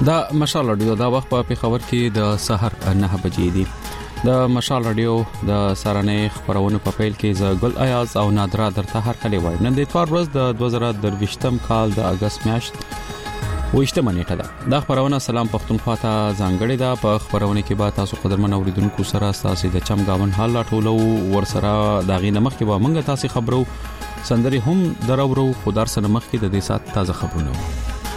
دا مشال رادیو دا وخت په خبر کې د سحر 9 بجې دي. د مشال رادیو د سارنې خبرونه په پیل کې ز ګل ایاز او نادرا درته هر کلی وای. نن د اتوار ورځ د 2023م کال د اگست میاشت وښته منېټه ده. دا خبرونه سلام پښتونخوا ته ځانګړې ده. په خبرونه کې به تاسو قدرمن اوریدونکو سره تاسو د چم گاون حال ټولو ور سره دا غي نمخ کې به مونږ تاسو خبرو سندري هم درورو خدار سره مخ کې د دې سات تازه خبرونه.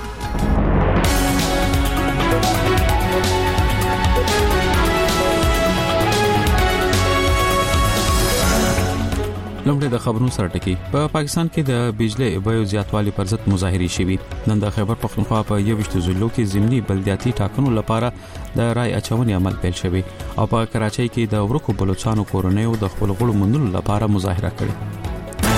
لومړی د خبرونو سره ټکی. په پاکستان کې د بجلی بیو زیاتوالی پر ضد مظاهرې شوي. نن د خیبر پختونخوا په 21 ضلعو کې ضمني بلدیاتي ټاکنو لپاره د رای اچونې عمل پیل شوی او په کراچۍ کې د ورکو بلوچستانو کورنیو د خپل غړو منلو لپاره مظاهره کړې.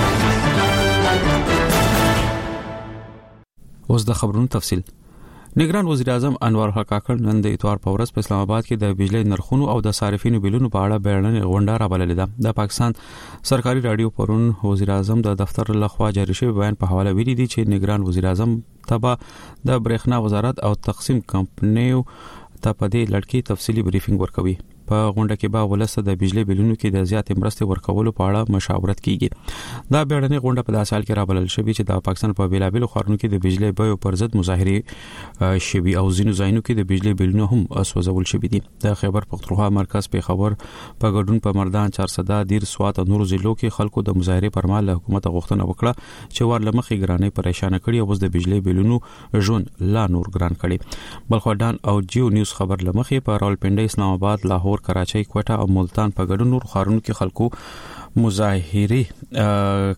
اوس د خبرونو تفصیل. نگران وزیر اعظم انور الحق کاکړ نن د اتوار په ورځ په اسلام آباد کې د بجلی نرخونو او د صارفینو بیلونو په اړه بیانیه غونډه راوړلې ده. د پاکستان سرکاري رادیو پرون وزیر اعظم د دفتر لخوا جاری شوی بیان په حواله ویلي دي چې نگران وزیر اعظم تبا د برېښنا وزارت او تقسیم کمپنیو ته په دې لړ کې تفصیلی بریفینګ ورکوي. په غونډه کې به ولسته د بجلی بیلونو کې د زیات مرستې ورکولو په اړه مشاورت کیږي. دا بیانیه غونډه په داسې حال کې راوړل شوې چې د پاکستان په بیلابل خارونو کې د بجلی بیو پر ضد مظاهره شوي او ځینو ځایونو کې د بجلی بیلونو هم سوځول شوي دي. د خیبر پختونخوا مرکز په خبر په ګډون په مردان 400 دیر سوات او نورو ضلعو کې خلکو د مظاهره پر مهال حکومت غوښتنه وکړه چې ورلمخې ګرانۍ پریشان کړي او د بجلی بیلونو ژوند لا نور ګران کړي. بلخوادان او جیو نیوز خبر لمخې په راولپنډي اسلام آباد لاهور کراچۍ کوټه او ملتان په ګډون نور خارونو کې خلکو مظاهره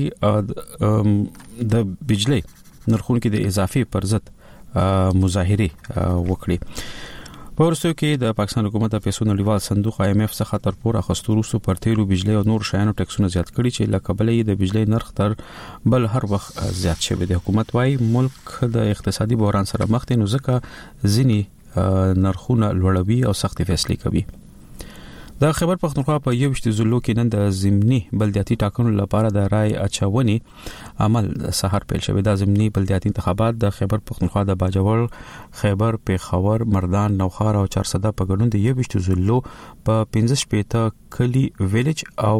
کړي د بجلی نرخونو کې د اضافي پر ضد مظاهره وکړي. په ورسو کې د پاکستان حکومت د پیسو نړیوال صندوق IMF څخه تر پوره خستورو پر تیلو بجلی او نور شیانو ټیکسونه زیات کړي چې لکبلې د بجلی نرخ تر بل هر وخت زیات شوی دی. حکومت وايي ملک د اقتصادي بحران سره مخ دی نو ځکه ځینی نرخونه لوړوي او سختي فیصله کوي. د خیبر پختونخوا په 21 ضلعو کې نن د ضمني بلدیاتي ټاکنو لپاره د رای اچونې عمل سحر پیل شوی. د ضمني بلدیاتي انتخابات د خیبر پختونخوا د باجوړ، خیبر، پیښور، مردان، نوخار او 400 په ګډون د 21 ضلعو په 15 کلی ویلیج او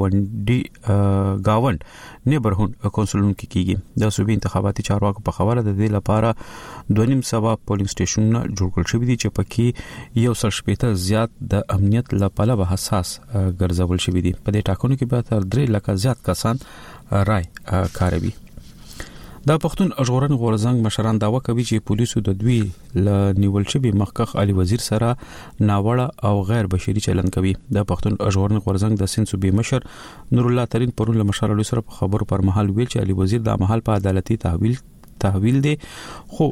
گاوند نیبرهود کونسلونو کې کیږي. د صوبې انتخاباتي چارواکو په خبره د دې لپاره 2.5 پولینګ سټیشنونه جوړ کړل شوي دي چې پکې 180 زیات د امنیت لپاره به حساس ګرځول شوی دي. په دې ټاکنو کې به تر 3 لک زیات کسان رای کاروي. د پښتون ژغورنې غورځنګ مشران داوا کوي چې پولیسو د دوی ل نیول شوی مخکخ علي وزیر سره ناوړه او غیر بشري چلند کوي. د پښتون ژغورنې غورځنګ د سند صوبې مشر نور الله ترين پرون له مشر سره په خبرو پر مهال ویل چې علي وزیر د محل په عدالتي تحویل دی خو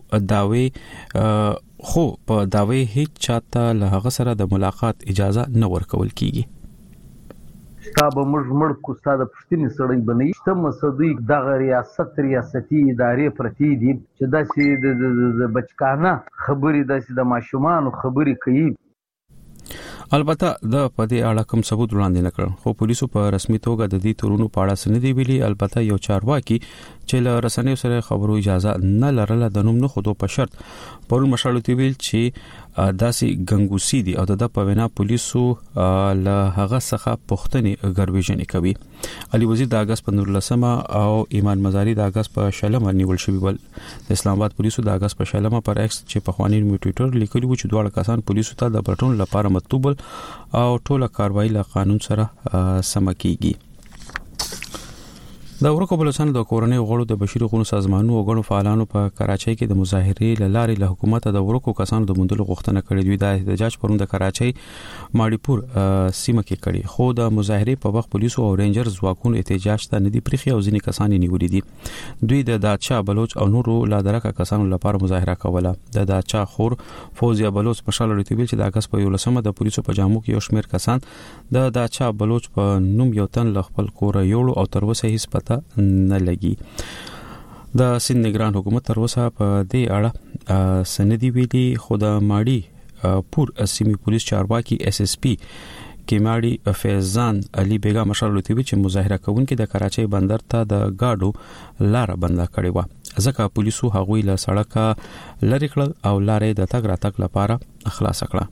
په داوی هیڅ چاته له هغه سره د ملاقات اجازه نه ورکول کیږي. تابه مړ کو ستاده پښتني سړی بنې ته مسدوی د ریاستي ادارې پرتی دي چې داسې د بچکانه خبرې داسې د ماشومان خبرې کوي. البته د پدې اړه کوم ثبوت وړاندې نکړ خو پولیسو په رسمي توګه د دې تورونو په اړه سندې ویلي. البته یو چارواکي چې له رسنیو سره خبرو اجازه نه لرله د نوم نه خودو په شرط پرون مشالوتی ویل چې داسې ګنګوسی دي او د په وینا پولیسو له هغه څخه پښتني ګرویژنې کوي. علي وزیر د اگست په 19 او ایمان مزاری د اگست په شلمه نیول شوی. بل د اسلام آباد پولیسو د اگست په شلمه پر ایکس چې په خواني ټویټر لیکلی و چې دواړه کسان پولیسو ته د پټون لپاره مطلوب او ټوله کاروایی له قانون سره سم کیږي. د ورکو بلوچستان د کورنۍ غړو د بشري حقوقو سازمانونو او غړو فعالانو په کراچۍ کې د مظاهرې لارې له حکومت د ورکو کسانو د مندلو غوښتنه کړې وي. د احتجاج پرون د کراچۍ ماړیپور سیمه کې کړي خو د مظاهرې په وخت پولیسو او رینجر ځواکونو احتجاج ته ندي پریخي او ځینې کسان نیولې دي. دوی د داچا بلوچ او نورو لادرکه کسانو لپاره مظاهره کوله. د داچا خور فوزیا بلوچ مشال رتبیل چې د اگست په 11 د پولیسو په جامو کې یو شمېر کسان د داچا بلوچ په نوم یو تن ل خپل کور یوړو او تر اوسه هیڅ نه لګي. د سند نگران حکومت تر اوسه په دې اړه سندې ویلي خو د ماړي پور سیمې پولیس چارواکي SSP کیماړي فیضان علي بیگا مشر لوتوی چې مظاهره کوونکي د کراچۍ بندر ته د گاډو لار بند کړې و. ځکه پولیسو هغوی له سړک لری کړل او لارې د تګ راتګ لپاره خلاص کړه.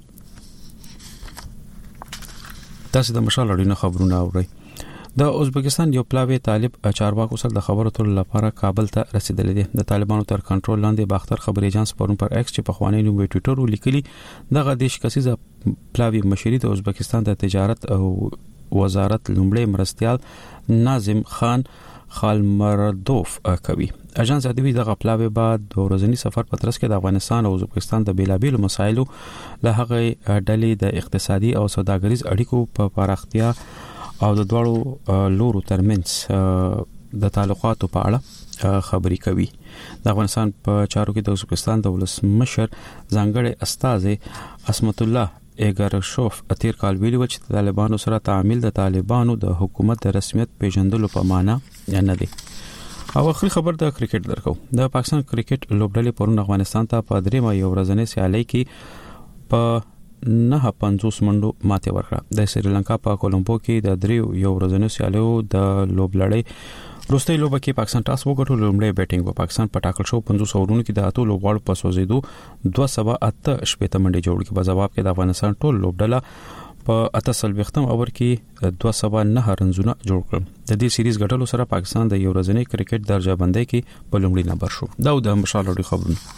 تاسو د مشال اړینو خبرونه اورئ. د ازبکستان یو پلاوی طالب چارواکو سره د خبرو اترو لپاره کابل ته رسیدلی دی. د طالبانو تر کنټرول لاندې باختر خبري ایجنس پرون پر ایکس چې په خوانی نوم ټوئیټر ولیکلی دغه دیش کسیزه پلاوی مشري د ازبکستان د تجارت او وزارت لومړی مرستيال ناظم خان خالمردوف کوي. اجنس ادوی دغه پلاوی بعد د ورځنی سفر په ترڅ کې د افغانستان او ازبکستان د بیلابیلو مسایلو له هغه ډلې د اقتصادي او سوداګریز اړیکو په پراختیا او د دوړو لورو ترمنځ د تعلقاتو په اړه خبري کوي. د افغانستان په چارو کې د ازبکستان د ولسمشر ځانګړي استاذ اسمت الله ایګارشوف اتیر کال ویلي و چې طالبانو سره تعامل د طالبانو د حکومت د رسمیت پیژندلو په معنا نه دی. او اخري خبر د کرکټ درکو. د پاکستان کرکټ لوبډلې پرون افغانستان ته په درېمه یو ورځنۍ سیالي کې په 950 منډو ماته ورکړه. د سریلانکا په کولمبو کې د دریو یو ورځنۍ سیالیو د لوبلړۍ وروستۍ لوبه کې پاکستان ټاس وګټل. لومړی بیټینګ په پاکستان په ټاکل شو 500 اورونو کې د اتو لوبغاړو په سوزیدو 208 شپته منډې جوړ کړې. په جواب کې د افغانستان ټول لوبډله په 88 اور کې 209 رنزونه جوړ کړل. د دې سیریز ګټلو سره پاکستان د یو ورځنۍ کرکټ درجه بندۍ کې په لومړي نمبر شو. دا د مشال اړیکو خبرونه.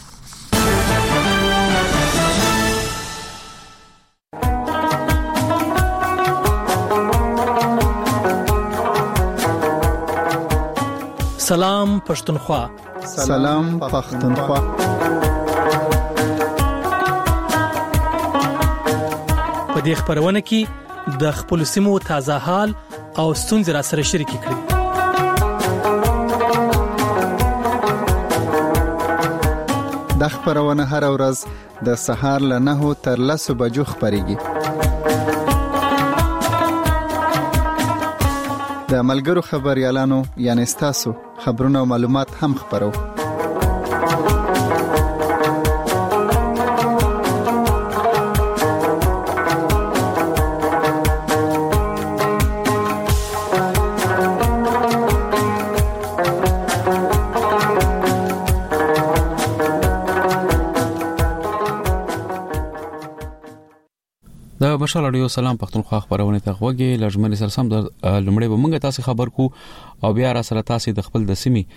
سلام پښتونخوا. سلام پښتونخوا. په دې خبرونه کې د خپل سیمو تازه حال او ستونزې را سره شریک کړئ. د خبرونه هر ورځ د سهار له 9 تر 10 بجو خبريږي. د ملګرو خبريالانو یعنی تاسو خبرونه او معلومات هم خبرو. د مشال اړیو سلام پښتونخوا خبرونه ته غوږی لږمنې سره سم د لمړې به مونږه تاسو خبر کو او بیا را سره تاسو د خپل د سیمې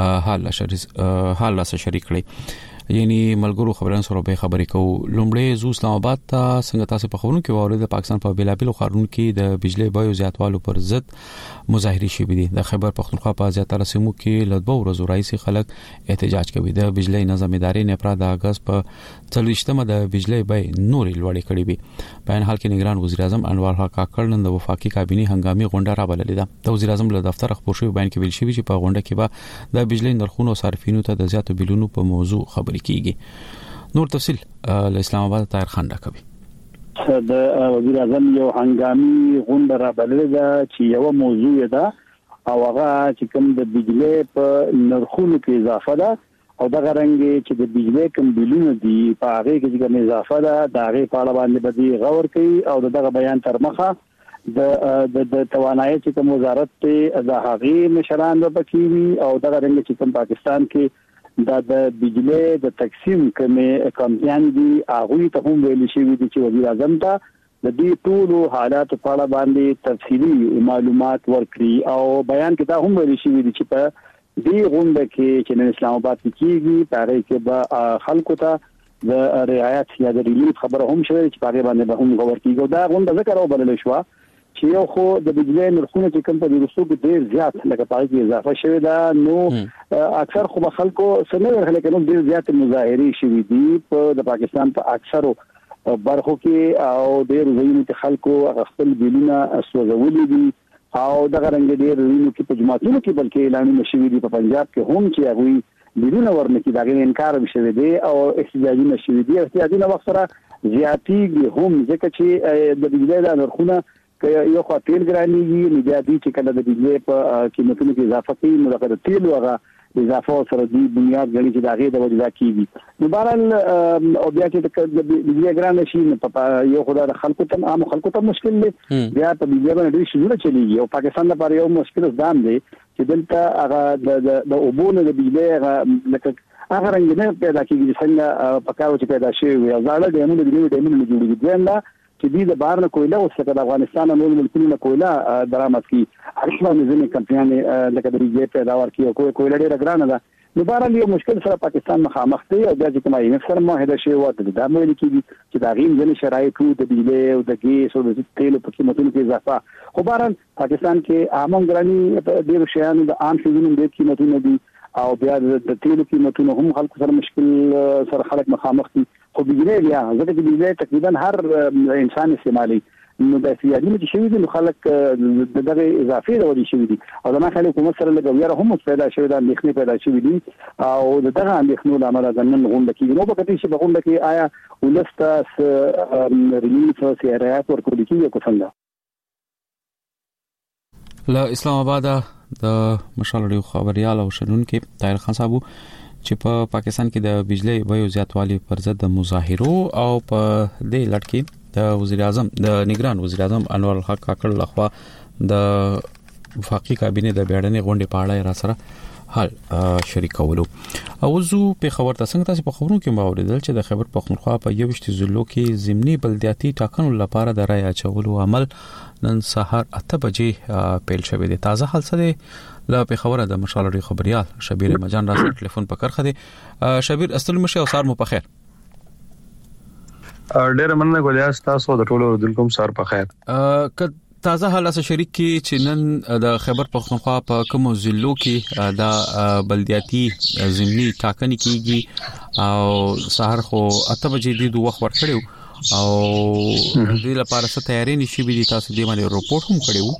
حال لا شریک کړئ. یعنی ملګرو خبرونه سره به خبرې کوو. لمړی زو اسلام آباد ته څنګه تاسو په خبرونو کې واره د پاکستان په بیلابیلو ښارونو کې د بجلی بیو زیاتوالو پر ضد مظاهره شوې دي. د خیبر پښتونخوا په زیاتره سیمو کې له 2 ورځې راځي خلک احتجاج کوي. د بجلی نظام ادارې نه پر د اگست په 30مه د بجلی بیه نورې لوړې کړې وي. په ان حال کې نگران وزیر اعظم انور حق کاکړ نن د وفاقي کابینه هنګامي غونډه را بللې ده. د وزیر اعظم له دفتر خبر شوی بیان کې ویل شوی چې په غونډه کې به د بجلی نرخونو صارفینو ته د زیاتو بیلونو په موضوع خبرې کیږي. نور تفصیل له اسلام آباد طاهر خان راکوي. د وزیر اعظم یو هنګامي غونډه را بللې ده چې یو موضوع ده او هغه چې کوم د بجلی په نرخونو کې اضافه ده او دا غرنګ چې د بجلی کوم بیلونه دي په هغه کې کوم اضافه ده د هغه په اړه باندې به غور کوي او دغه بیان تر مخه د توانایي چې کوم وزارت ته د هغه مشران به پکې او دا غرنګ چې کوم پاکستان کې د بجلی د تقسیم کمیان دي هغه ته هم ویل شي چې وزیر اعظم ته د دې ټول حالات په اړه باندې تفصیلی معلومات ورکړي او بیان کې دا هم ویل شي چې په دې غونډه کې چې د اسلام آباد کېږي په اړه کې به خلکو ته د رعایت یا د ریلیف خبره هم شوه چې په اړه باندې به هم غور کیږي. دا غونډه ذکر او بلل شو چې یو خو د بجلی نرخونه چې کوم په روسو کې ډیر زیات لکه پای کې اضافه شوه دا نو اکثر خو خلکو سره ورغله کنه ډیر زیات مظاهره شوه دي په د پاکستان په اکثرو برخو کې او ډیر ځایونو کې خلکو خپل بیلونه سوځولي دي او دا رنګ ډیر ځایونو کې په جماعتونو کې بلکې اعلانونه شوه دي په پنجاب کې هم چې هغه بیلونه ورنکې دا انکار وشوي دي او احتجاجونه شوه دي. احتجاجونه وخت سره زیاتیږي هم ځکه چې د بجلی د نرخونه یو خو تیل ګرانیږي نو بیا دې چې کله د بجلی په قیمتونو کې اضافه کوي نو د تیل هغه اضافه سره دی بنیاد غني چې داغه د وجدا کیږي نو بهرحال او بیا چې د بجلی ګران شي په یو خدای د خلکو ته عام خلکو ته مشکل دی بیا په بجلی باندې ډېر شي نه چلیږي او پاکستان لپاره یو مشکل ځان دی چې دلته هغه د اوبونه د بجلی لکه هغه رنګ نه پیدا کیږي څنګه پکاو چې پیدا شي وي ځاړه د امونو د نیو د امونو جوړیږي ځنه چې د بهر نه کویله او څنګه د افغانستان نور ملکونو نه کویله درآمد کی اصلا نظام کمپنیانه لکه د ریجې پیداوار کی او کویله ډیره ګرانه ده نو بهر یو مشکل سره پاکستان مخامخ دی او د کومه یې سره معاهده شوی و د امریکا کې چې دا غیم ځنې شرایط د بجلی او د ګیس او د تیلو په قیمتونو کې اضافه خو بهر پاکستان کې عام ګرانی ډیر شیانو د عام شیانو د قیمتونو دي او بیا د تیلو قیمتونو هم خلکو سره مشکل سره خلک مخامخ دي خو بجلی بیا ځکه چې بجلی تقریبا هر انسان استعمالي نو د سیاسي چې شوی دي نو خلک دغه اضافي ورې شوی دي او د مخالف حکومت سره لګوي هم پیدا شوی د اندېښنې پیدا شوی دي او دغه اندېښنو لامل ځنن غونډه کې نو په کتي چې غونډه کې آیا ولسته ریلیف او سیارات ورکول کېږي کو څنګه له اسلام آباد د مشال رادیو خبريال او شنونکو طاهر خان صاحب چې په پاکستان کې د بجلی بیو زیاتوالي پر ضد د مظاهرو او په دې لړ کې د وزیر اعظم د نگران وزیر اعظم انور الحق کاکړ لخوا د وفاقي کابینه د بیړنۍ غونډې په اړه را سره حال شریکولو او زو په خبر تاسو په خبرونو کې ماوریدل چې د خبر پختونخوا په 21 ضلعو کې ضمني بلدیاتي ټاکنو لپاره د رای اچولو عمل نن سهار 8 بجې پیل شوی دی تازه حال سره لا په خبره د مشال رادیو خبريال شبیر مجان را سره ټلیفون په کرخه دی شبیر استلم مشه او سار مو په خیر ډېر مننه ګولیاس تاسو د ټولو دلکم سار په خیر تازه حال سره شریک کی چې نن د خبر پختونخوا په کوم ضلعو کې د بلدیاتي ضمني ټاکنې کیږي او سهار خو 8 بجې د وخت ورکړیو او دې لپاره څه تیاری نشي بي تاسو دې باندې رپورټ هم کړیو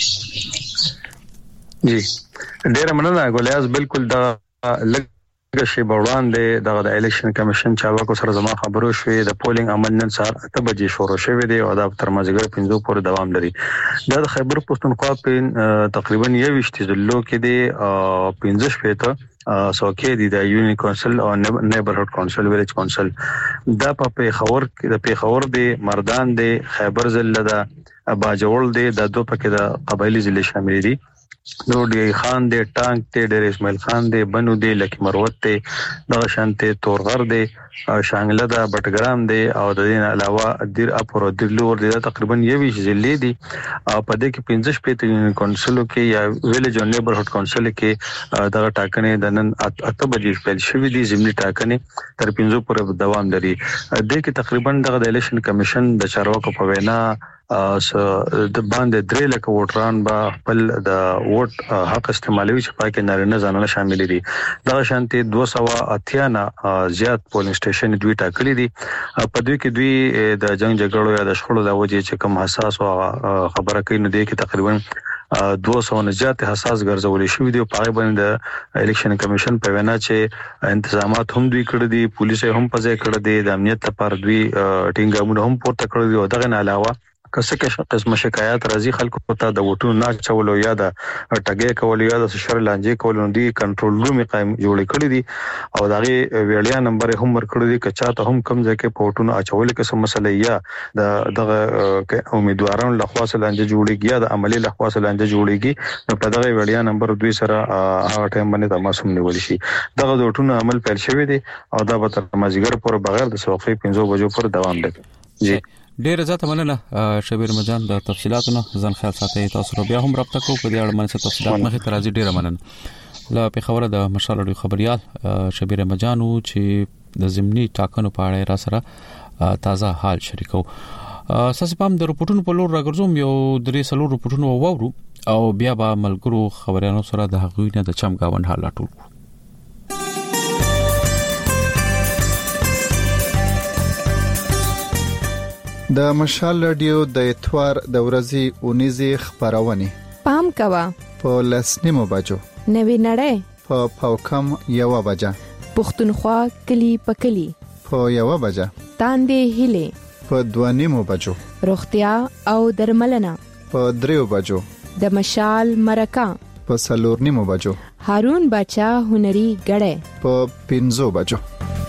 جی ډېر مننه ګولیاس بالکل دا لږ شی وړاندې د الیکشن کمیشن چارواکو سره زما خبرو شوې د پولینګ عمل نن سهار 8 بجې شروع شوې دی او دا تر مازیګر 5 پورې دوام لري دا د خیبر پښتونخوا په تقریبا 21 ضلعو کې دی 15 شپته سوکې دي د یونین کونسل او نیبرهډ کونسل ویلیج کونسل دا په خبر کې د پیښور دی مردان دی خیبر ضلع د باجوړ دی د دوه پکې د قبایلی ضلع شامل دي نو دی خان دی ټانک دی ډېر اسماعیل خان دی بنو دی لکی مروت دی د شانته تورغر دی شانګله دا بټګرام دی او د دې علاوه دیر اپور او دیر لور دی تقریبا 20 ضلع دي او په دې کې 15 پېته یونین کونسل کې یا ویلیج او نیبرهډ کونسل کې دا ټاکنې د نن 8 بجې پیل شوې دي ضمني ټاکنې تر 5 پورې دوام لري د کې تقریبا د الیکشن کمیشن د چارواکو په وینا د باندې 3 لک ووټران به خپل د ووټ حق استعمالوي چې پاکه نارینه ځانونه شامل دي دا شانتي 280 نه زیات پولینګ سټیشن دوی ټاکلي دي په دوی کې دوی د جنگ جګړو یا د شخړو د وجې چې کوم حساس او خبره کوي نو دی کې تقریبا 200 نه زیات حساس ګرځولې شوې دي په باندې د الیکشن کمیشن په وینا چې انتظامات هم دوی کړی دي پولیس هم په ځای کړی دي د امنیت لپاره دوی ټینګامونه هم پورته کړی دي او دغه نه علاوه کسه قسم شکایت راځي خلکو ته د وټو ناک چولو یا د ټګي کول یا د شر لانجې کول نو دي کنټرول روم قائم جوړ کړی دي او دغه ویړیا نمبر هم ورکړی دي کچا ته هم کم ځکه پورټونو اچول کې سم مسله یا دغه امیدوارانو لخوا سره لانجې جوړیږي یا د عملی لخوا سره لانجې جوړیږي نو په دغه ویړیا نمبر دوی سره هغه ټایم باندې تماسم نیول شي دغه وټونو عمل پیل شوی دي او دا به تر مازیګر پورې بغیر د سوقي 15 بجو پر دوام لري جی ډیر زیاته مننه شبیر مجان د تفصيلاتونو ځان خیال ساتي تاسو بیا هم رابطه کوو په دې اړه باندې تفصيلات مخې ته راځي ډیر مننه لا په خبره د مشال رادیو خبريال شبیر مجانو چې د ضمني ټاکنو په اړه را سره تازه حال شریکو ساسې پام د رپورټونو په لور راګرځوم یو درې سلو رپورټونو وورو او بیا به ملګرو خبريالانو سره د هغوی نه د چمګاوند حال راټول کړو د مشال رادیو د اتوار د ورځې اونیزي خبرونه پام کوا په لسنیمو بجو نوی نړۍ په پاوکم یو بجا پښتونخوا کلی پکلی په یو بجا تاندې هله په دوانیمو بجو روغتیا او درملنه په دریو بجو د مشال مرکه په سلورنیمو بجو هارون بچا هنري غړې په 5 بجو.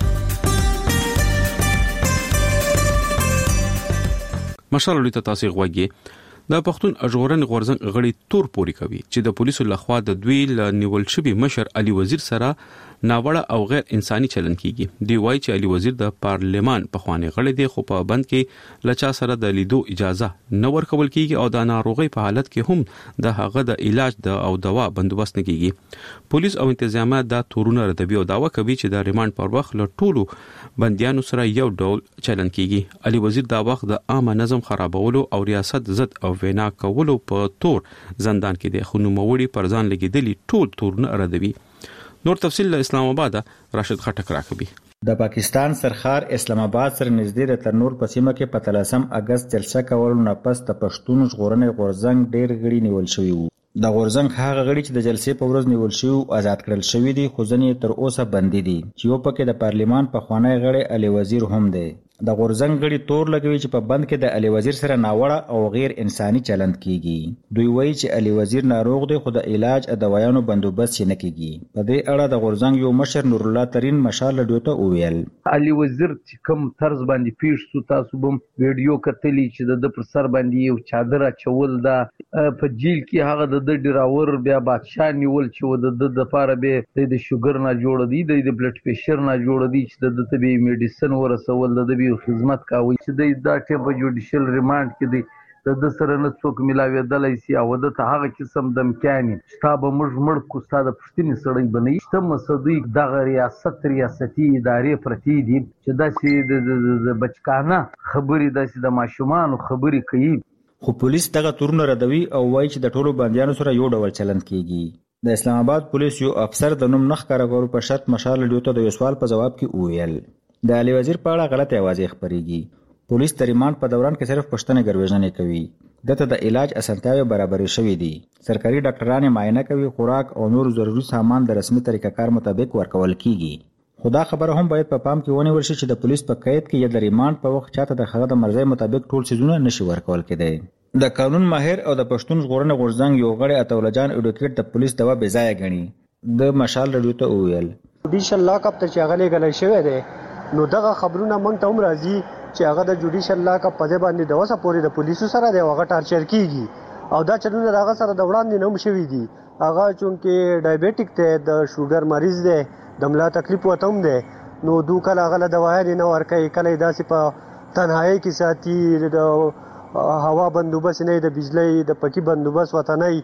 مشال ته تاسو غوږی د پښتون اجورن غورزنګ غړي تور پوری کوي چې د پولیسو لخوا د دوی ل نیول شوی مشر علي وزیر سره ناوړه او غیر انساني چلن کیږي. دی وایي چې علي وزیر د پارلمان په خوانې غړي دی خو په بند کې لچا سره د لیدو اجازه نه ورکول کیږي او د ناروغي په حالت کې هم د هغه د علاج او دوا بندوبست نه کیږي. پولیس او انتظامیه دا تورونه ردوي او داوا کوي چې د ریماند پر وخت له ټولو بنديانو سره یو ډول چلن کیږي. علي وزیر دا وخت د عام نظم خرابولو او ریاست ضد او وینا کولو په تور زندان کې د خنوموړي پر ځان لګیدلی ټول تورونه ردوي. نور تفصیل له اسلام آباد راشد خټک راکوي. د پاکستان سرخار اسلام آباد سره نږدې د ترنور په سیمه کې په 13 اگست جلسه کول نه پس د پښتون ژغورنې غورزنګ ډېر غړي نیول شوی وو. د غورزنګ هغه غړي چې د جلسې په ورځ نیول شوی او آزاد کړل شوی دي خو ځنې تر اوسه بندي دي چې یو پکې د پارلمان په خوانی غړي علي وزیر هم دی. د غورزنګ غړي تور لګوي چې په بند کې د علي وزیر سره ناوړه او غیر انساني چلند کیږي. دوی وایي چې علي وزیر ناروغ دی خو د علاج او دوايانو بندوبست نه کیږي. په دې اړه د غورزنګ یو مشر نور الله ترين مشال رادیو ته وویل علي وزیر چې کوم طرز باندې پیښ سو تاسو بم ویډیو کتلی چې د پر سر باندې یو چادر چول دا په جیل کې هغه د ډراور بیا بادشاہ نیول چې د لپاره به د شوګر نه جوړ دی د بلډ پريشر نه جوړ دی چې د طبي میډیسن ورسول د خدمت کوي چې د ټیم په جوډیشل ریماند کې دی د سره نه څوک ملاویدلای سي او د ته هغه قسم د امکاني شتاب مړ کو ستاده پښتني سړی بنئ تم صدیق د ریاستي ادارې پرتی دي چې د بچکانه خبري د ماشومان خبري کوي. خو پولیس دغه تورونه ردوي او وایي چې د ټولو بنديانو سره یو ډول چلند کیږي. د اسلام آباد پولیس یو افسر د نوم نخ کارګرو په شرط مشال رادیو ته د یو سوال په جواب کې وویل د علي وزیر په اړه غلط اوازې خپرېږي. پولیس د ریماند په دوران کې صرف پښتنه ګروژنې کوي. دته د علاج اسانتیاوې برابرې شوې دي. سرکاري ډاکټرانو معاینه کوي، خوراک او نور ضروري سامان د رسمي طریقه کار مطابق ورکول کیږي. خدا خبره هم باید په پام کې ونیول شي چې د پولیس په قید کې یا د ریماند په وخت چاته د هغه د مرزي مطابق ټول سيزونه نشي ورکول کېدی. د قانون ماهر او د پښتون ژغورنې غورځنګ یو غړی اتول جان اډوکیټ د پولیس دوا بې ځای غني. د مشال رادیو ته وویل جوډیشل لاک اپ ته چې هغه لګل شوی دی نو دغه خبرونه مونږ ته هم راځي چې هغه د جوډیشل لاک اپ په ځای باندې د وسه پورې د پولیسو سره دی هغه ټارچر کیږي او دا چلونه هغه سره د وړاندې نه شوی دي. هغه چونکې ډایبټیک ته د شوګر مریض دی د ملا تکلیف وته هم دی نو دوه کله هغه دوايي نه ورکوي کله داسې په تنهایی کې ساتي د هوا بندوبست نه د بجلی د پکی بندوبست وته نه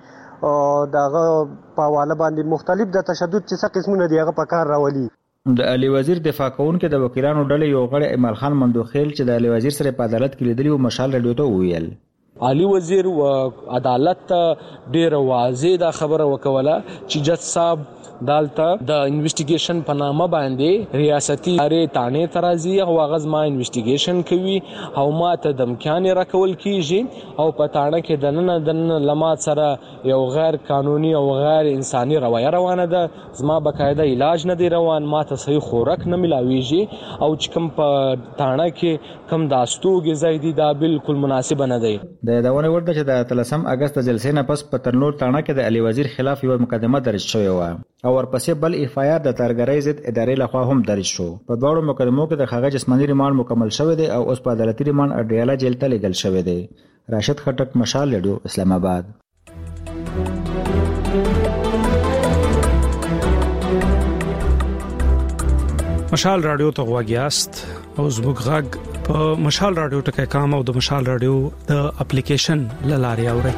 دغه په حواله باندې مختلف د تشدد چې څه قسمونه دی هغه په کار راولي. د علي وزیر دفاع کوونکې د وکیلانو ډلې یو غړی ایمل خان مندوخیل چې د علي وزیر سره په عدالت کې لیدلی او مشال رادیو ته وویل علي وزیر و عدالت ډیر واضح دا خبره وکوله چې جج صاحب دالته د انویسټیګیشن په نامه باندې ریاستي ادارې تانه ترازی او غاز ما انویسټیګیشن کوي او ماته دمکان راکول کیږي او په تانه کې د لمات سره یو غیر قانوني او غیر انساني روانه ده. زما بقاعده علاج نه دی روان، ماته صحیح خوراک نه ملاويږي او چې کوم په تانه کې کم داستوګي زیدي دا بالکل مناسب نه دی. د یادونه ورته چې د 13 اگست جلسې نه پس په ترنور تانه کې د علي وزیر خلاف یو مقدمه درج شوې و او ورپسې بل اف آی آر د ترګرۍ ضد ادارې لخوا هم درج شو. په دواړو مقدمو کې د هغه جسماني ریماند مکمل شوی دی او اوس په عدالتي ریماند اډیاله جیل ته لیږل شوی دی. راشد خټک، مشال رادیو، اسلام آباد. مشال رادیو ته غواګیاست او زموږ غږ په مشال رادیو ټکي کام او د مشال رادیو د اپلیکیشن لاري اوري.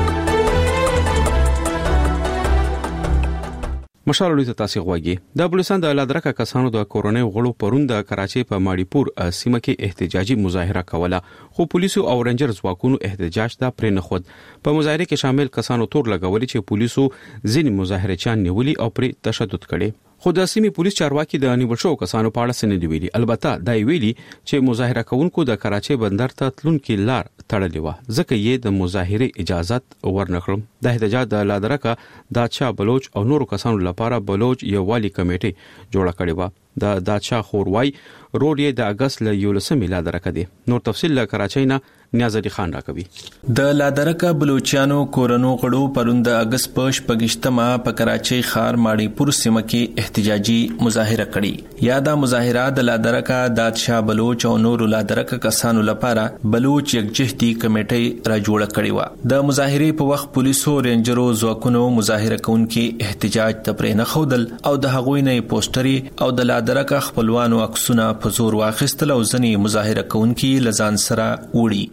مشال رادیو ته تاسو غواګي د بلوچستان د لادرکه کسانو د کورونې غړو پرون د کراچي په ماړیپور سیمه کې احتجاجي مظاهره کوله خو پولیسو او رنجرز واکونو احتجاج ته پرې نه خود. په مظاهره کې شامل کسانو تور لګولي چې پولیسو ځینې مظاهرچیان نیولي او پرې تشدد کړي. خو د سیمې پولیس چارواکي د نیول شو کسانو په اړه څه نه ویلي. البته دا ویلي چې مظاهره کوونکو د کراچي بندر ته تلونکي لار تړلې و ځکه یې د مظاهره اجازه ورنکړم. د احتجاج د لادرکه داچا بلوچ او نورو کسانو لپاره بلوچ یووالي کمیټه جوړه کړې و. د داچا خوروای روډ یې د اگست ل 11 لادرکه دی. نور تفصیل له کراچۍ نه نیاز علي خان راکوي. د لادرکه بلوچستانو کورونو غړو پروند اگست پښ پګشتما په کراچۍ ښار ماړی پور سیمه کې احتجاجي مظاهره کړې. یاده مظاهره د لادرکه دادشاه بلوچ او نور لادرکه کسانو لپاره بلوچ یکجهتي کمیټه را جوړه کړې و. د مظاهرې په وخت پولیسو رینجرو ځواکونو مظاهره کوونکي احتجاج ته پرې نه ښودل او د هغوی نه پوسټري او د لادرکه خپلوانو عکسونه په زور واخیستل او ځنې مظاهره کوونکي لزان سره وړي.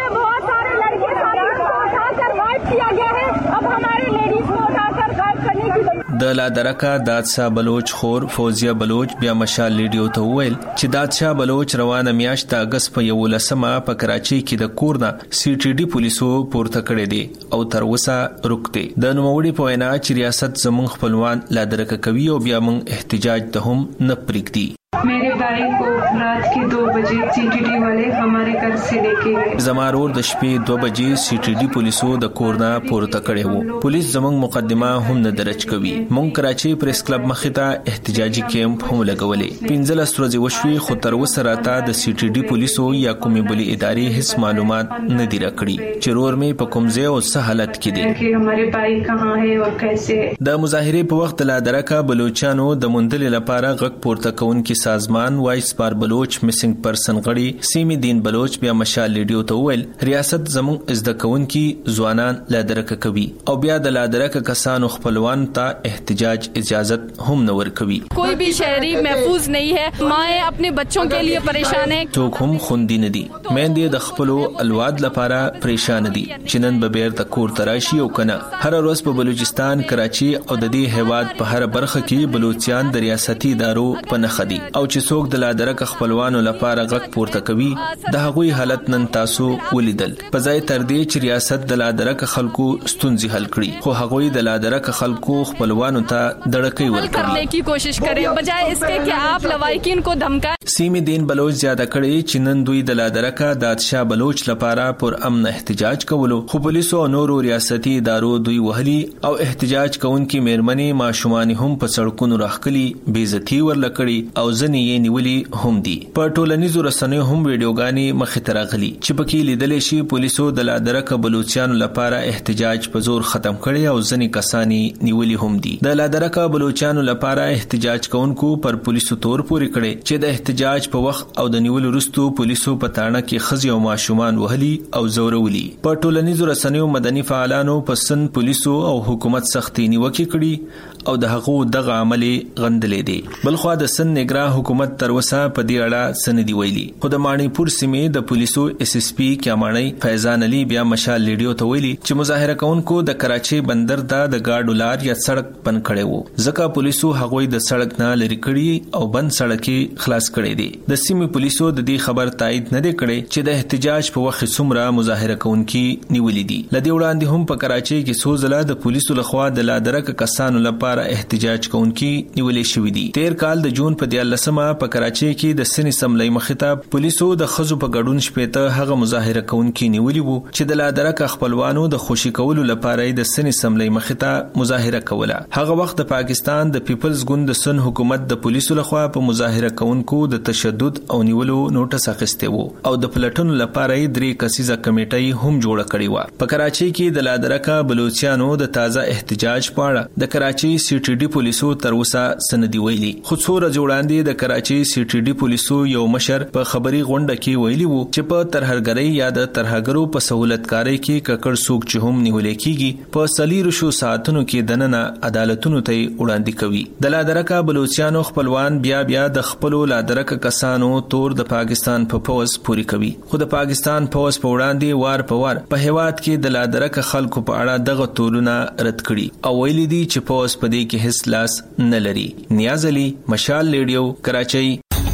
د لادرکه دادشاه بلوچ خور فوزیه بلوچ بیا مشال لیډیو ته وویل چې دادشاه بلوچ روانه میاشت د اگست په 11مه په کراچۍ کې د کورنا سی ټي ډي پولیسو پورته کړې دي او تر اوسه رکته. د نوموړي په وینا چې ریاست زموږ خپلوان لادرکه کوي او بیا موږ احتجاج ته هم نه پریږدي. मेरे भाई को रात के 2 बजे सीटीडी वाले हमारे घर से लेके गए. زمارور د شپې 2 بجې सीटीडी پولیسو د کورنا پورته کړي وو. پولیس زموږ مقدمه هم نه درج کوي. مونږ کراچۍ پریس کلب مخې ته احتجاجي کیمپ هم لګولې. 15 ورځې وشوي خو تر اوسه راته د सीटीडी پولیسو یا کومې بلې ادارې هیڅ معلومات نه دی راکړي چې رور مې په کوم ځای او څه حالت کې دي. हमारे भाई कहाँ है और कैसे. د مظاهرې په وخت لادرکه بلوچستانو د مندل لپاره غږ پورته کوونکي سازمان وایس بار بلوچ میسنګ پرسن غړي سیمی دین بلوچ بیا مشال لیډیو ته ویل ریاست زموږ ازده کوونکي ځوانان لادرکه کوي او بیا د لادرکه کسانو خپلوان ته احتجاج اجازت هم نه ورکوي. کوئی بھی شہری محفوظ نہیں ہے. مائیں اپنے بچوں کے لیے پریشان ہیں. څوک هم خوندي نه دي. مېندې د خپلو الواد لپاره پریشان دي چې نن به بیرته کور ته راشي او کنه. هر ورځ په بلوچستان کراچي او د دې هیواد په هر برخه کې بلوچستان د ریاستي ادارو په نخ دي او چې څوک د لادرکه خپلوانو لپاره غږ پورته کوي د هغوی حالت نن تاسو ولیدل. په ځای تر دې چې ریاست د لادرکه خلکو ستونزې حل کړي خو هغوی د لادرکه خلکو خپلوانو ته دړکې ورکړي کی کوشش کریں بجائے اس کے کہ آپ لوایکین کو دھمکائیں. سیمی دین بلوچ زیاده کړي چې نن دوی د لادرکه دادشاه بلوچ لپاره پر امن احتجاج کولو خو پولیسو او نورو ریاستي ادارو دوی وهلي او احتجاج کوونکي مېرمنې ماشومان هم په سړکونو راخلي بې عزتي ورلکړي او ځنې یې نیولي هم دي. په ټولنیزو رسنیو هم ویډیوګانې مخې ته راغلي چې پکې لیدل شي پولیسو د لادرکه بلوچستانو لپاره احتجاج په زور ختم کړي او ځنې کسانی نیولي هم دي. د لادرکه بلوچستانو لپاره احتجاج کوونکو پر پولیسو تور پورې کړي چې د احتجاج په وخت او د نیولو وروسته پولیسو په تاڼه کې ښځې او ماشومان وهلي او ځورولي. په ټولنیزو رسنیو مدني فعالانو په سن پولیسو او حکومت سختي نیوکې کړي او د هغو دغه عمل غندلې دي. بلخوا د سن نگران حکومت تر اوسه په دې اړه سندي ویلي خو د ماڼی پور سیمې د پولیسو اس اس پی کیامانی فیضان علي بیا مشال لیډیو ته ویلي چې مظاهره کوونکو د کراچۍ بندر د گاډو لار یا سړک بند کړي وو ځکه پولیسو هغوی د سړک نه لري کړي او بند سړک خلاص کړي دي. د سیمې پولیسو د دې خبر تایید نه دی کړی چې د احتجاج په وخت څومره مظاهره کوونکي نیولې دي. لدی وړاندې هم په کراچۍ کې څو ځله د پولیسو لخوا د لادرکه کسانو لپاره احتجاج کوونکي نیولې شوې دي. تیر کال د جون په 13مه په کراچۍ کې د سن اسمبلی مخاطب پولیسو د خزو په ګډون شپته هغه مظاهره کوونکي نیولې وو چې د لادرکه خپلوانو د خوشي کولو لپاره د سن اسمبلی مخاطب مظاهره کوله. هغه وخت د پاکستان د پیپلز ګوند د سن حکومت د پولیسو لخوا په مظاهره کوونکو د تشدد او نیولو نوټس اخیسته وو او د پلټنو لپاره 3 کسیزه کمیټه هم جوړه کړې و. په کراچۍ کې د لادرکه بلوچستانو د تازه احتجاج په اړه د کراچۍ سی ټي ډي پولیسو تر اوسه سندي ویلي خو څو ورځې وړاندې د کراچۍ سی ټي ډي پولیسو یو مشر په خبري غونډه کې ویلي وو چې په ترهګرۍ یا د ترهګرو په سہولتکارۍ کې ککړ سوق چې هم نیولې کیږي په سلیرو شو ساعتونو کې دننه عدالتونو ته وړاندې کوي. د لادرکه بلوچستانو خپلوان بیا د خپل لادرکه کسانو تور د پاکستان په پوز پوری کوي خو د پاکستان پوز په وړاندې وار په وار په هیواد کې د لادرکه خلکو په اړه دغه تورونه رد کړي او ویلي دي چې پوز په دې کې هیڅ لاس نه لري. نیاز علي مشال لیډیو کراچۍ.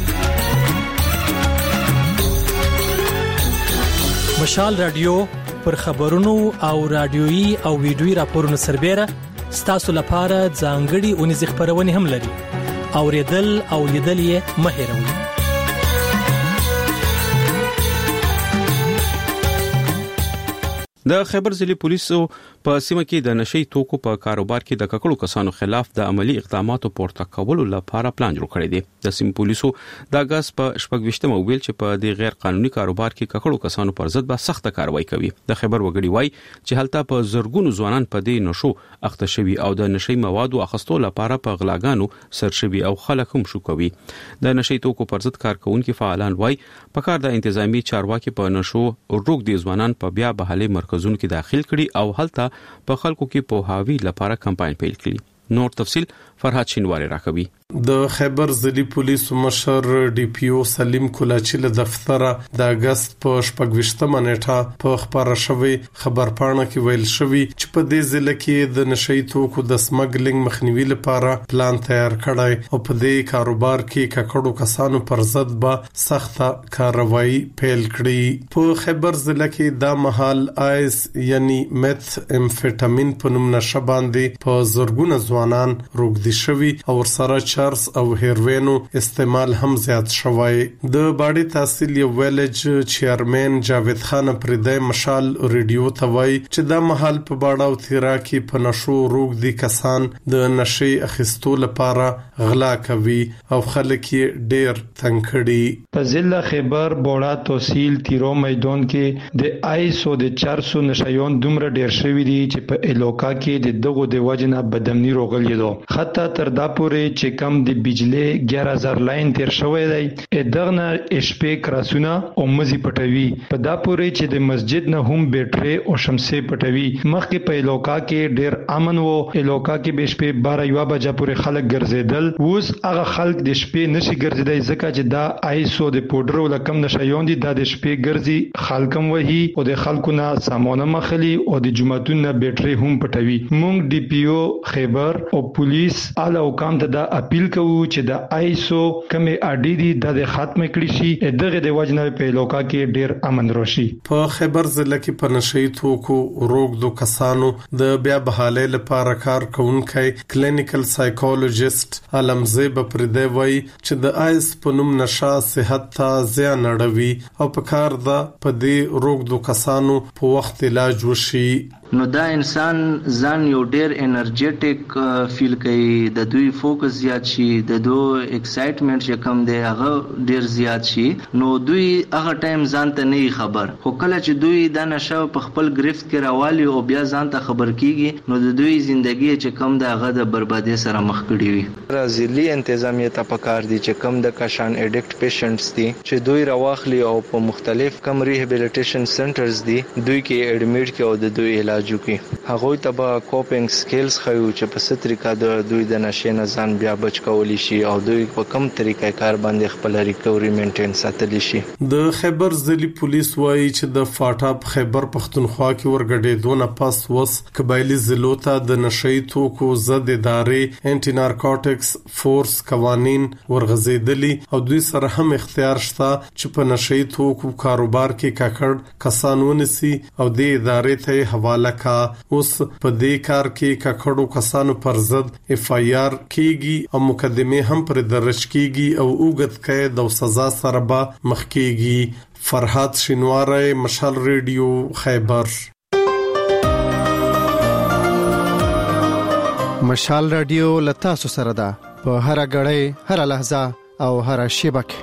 مشال رادیو پر خبرونو او رادیويي او ویډیويي راپورونو سربېره ستاسو لپاره ځانګړي اونیز خبرونه هم لري. اوریدل او لیدل یې مه هېروئ. د خیبر ضلع پولیسو په سیمه کې د نشي توکو په کاروبار کې د ککړو کسانو خلاف د عملی اقداماتو پورته کولو لپاره پلان جوړ کړی دی. د سیمه پولیسو د اگست په 28 ویل چې په دې غیر قانوني کاروبار کې ککړو کسانو پر ضد به سخت کاروایی کوي. د خبر وګړي وای چې هلته په زرګونو ځوانان په دې نشو اخته شوي او د نشي موادو اخستو لپاره په غلاګانو سرشوي او خلک هم شو کوي. د نشي توکو پر ضد کارکونکو فعالان وای په کار د انتظامی چارواکي په نشو روغ دي ځوانان په بیا بحالي مرکزونو کې داخل کړي او هلته په خلکو کې پوهاوی لپاره کمپاین پیل کړي. نور تفصيل فرحات شینواری راکوي. د خیبر ضلعي پولیسو مشر ډي پی او سلیم کولاچي له دفتره د اگست په 28 نیټه په خبره شوی خبر پاڼه کې ویل شوی چې په دې ضلع کې د نشئی توکو د سمګلینګ مخنیوي لپاره پلان تیار کړی او په دې کاروبار کې ککړو کسانو پر ضد به سخت کاروایی پیل کړي. په خیبر ضلع کې د محل آیس یعنی میث امفیټامین په نوم نشه باندې په زرګونه ځوانان روغدي شوي او سره چرس او هیروینو استعمال هم زیات شوی. د باډي تحصیل یو ویلج چیرمن جاوید خان پردای مشال ریډیو ته وای چې د محل په باډا او تیرا کې په نشو روغ دي کسان د نشي اخیستو لپاره غلا کوي او خلک یې ډیر تنګ کړي. په ضلع خیبر بوډا تحصیل تیرو میدان کې د آیسو د 400 نشایون دومره ډیر شوی دي چې په الوکا کې د دغه د وجنه بدمنی روغلی دو. حتی تر دا پورې چې کم د بجلی 11000 لاین تیر شوی دی دغه شپې کراسونه او مزي پټوي. په دا پورې چې د مسجد نه هم بیټري او شمسې پټوي. مخکې په الوکا کې ډیر امن وو. الوکا کې به شپې 12 بجې پورې خلک ګرځیدل. اوس هغه خلک د شپې نشي ګرځیدای ځکه چې دا آیسو د پودر ول کم نشایون دي د شپې ګرځي خلکم وهي او د خلکو نه سامانه مخلي او د جمعتون نه بیټري هم پټوي. مونږ ډي پی او خیبر او پولیس اعلی حکام ته د اپیل کوو چې د آیسو کمی اډی دي د ختم کړي شي دغه د وجنه په لوکا کې ډیر امن راشي. په خیبر ضلع کې په نشئی توکو روغ دو کسانو د بیا بحاله لپاره کار کوونکی کلینیکل سایکولوژیست علمزیب پردی وای چې د آیس په نوم نشه صحت ته زیان اړوي او په کار د په دې روغ دو کسانو په وخت علاج وشي. نو دا انسان ځان یو ډیر انرژیټیک فیل کوي. د دوی فوکس زیات شي د دوی ایکسایټمنټ چې کم دی هغه ډیر زیات شي. نو دوی هغه ټایم ځان ته نه خبر خو کله چې دوی د نشه په خپل گرفت کې راوالي او بیا ځان ته خبر کیږي نو د دوی ژوندۍ چې کم دی هغه د بربادي سره مخ کړي وي. ضلعي انتظامیه ته پکار دي چې کم د کشان اډیکټ پیشنټس دي چې دوی راواخلي او په مختلف کم ریهابیلیټیشن سنټرز دي دوی کې اډمیټ کې او د دوی علاج کی هغه ته به کوپینګ سکلز خو چې په ست طریقه د دوی د نشه نه ځان بیا بچ کولی شي او دوی په کم طریقه کار باندې خپل ریکوري مینټین ساتلی شي. د خیبر ضلعي پولیس وایي چې د فاټاپ خیبر پختونخوا کې ورګډېدونه پاس وس قبایلی ضلعو ته د نشئی توکو ضد ادارې انټي نارکوټکس فورس قوانین ورغزیدلی او دوی سره هم اختیار شته چې په نشئی توکو کاروبار کې ککړ کسان ونیسي او د ادارې ته حواله اوس په دې کار کې ککړو کسانو پر ضد اف آی آر کیږي او مقدمه هم پر درج کیږي او اوږد قید او سزا سره به مخ کیږي. فرحات شینواری مشال ریډیو خیبر. مشال رادیو لتاسو سره ده په هر غړې هر لحظه او هر شیبک.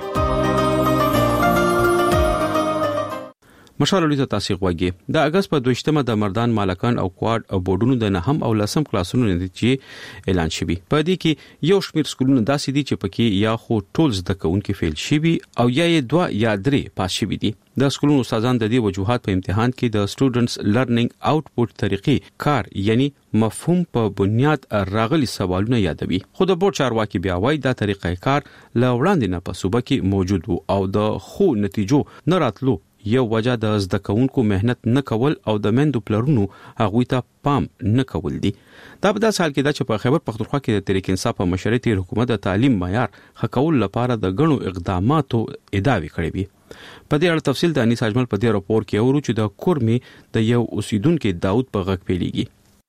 مشال ولې تاسو غوږی د اگست په 22مه د مردان مالکان او کواد او بورډونو د نهم او لسم کلاسونو نتیجې اعلان شوي. په دې کې یو شمیر سکولونه داسې دي چې پکې یا خو ټول زده کوونکي فیل شوي او یا یې 2 یا 3 پاس شوي دي. د سکولونو استادان د دې وجوهات په امتحان کې د سټوډنټس لرنینګ آوټپوټ طریقې کار یعنی مفهوم په بنیاد راغلي سوالونه یادوي. خو د بورډ چارواکي بیا وایي دا طریقې کار ل وړاندې نه په صوبه کې موجود وو او د خو نتیجو نه راتلو یو وجه د زده کوونکو مهنت نه کول او د مندو پلرونو هغوی ته پام نه کول دي. دا په داسې حال کې ده چې په خیبر پختونخوا کې د تحریک انصاف په مشرۍ تیر حکومت د تعلیم معیار ښه کولو لپاره د غنو اقداماتو ادعاوې کړې وي. په دې اړه تفصیل د انیس اجمل په دې راپور کې اورو چې د کورمي د یو اوسیدونکو داود په غږ پیلېږي.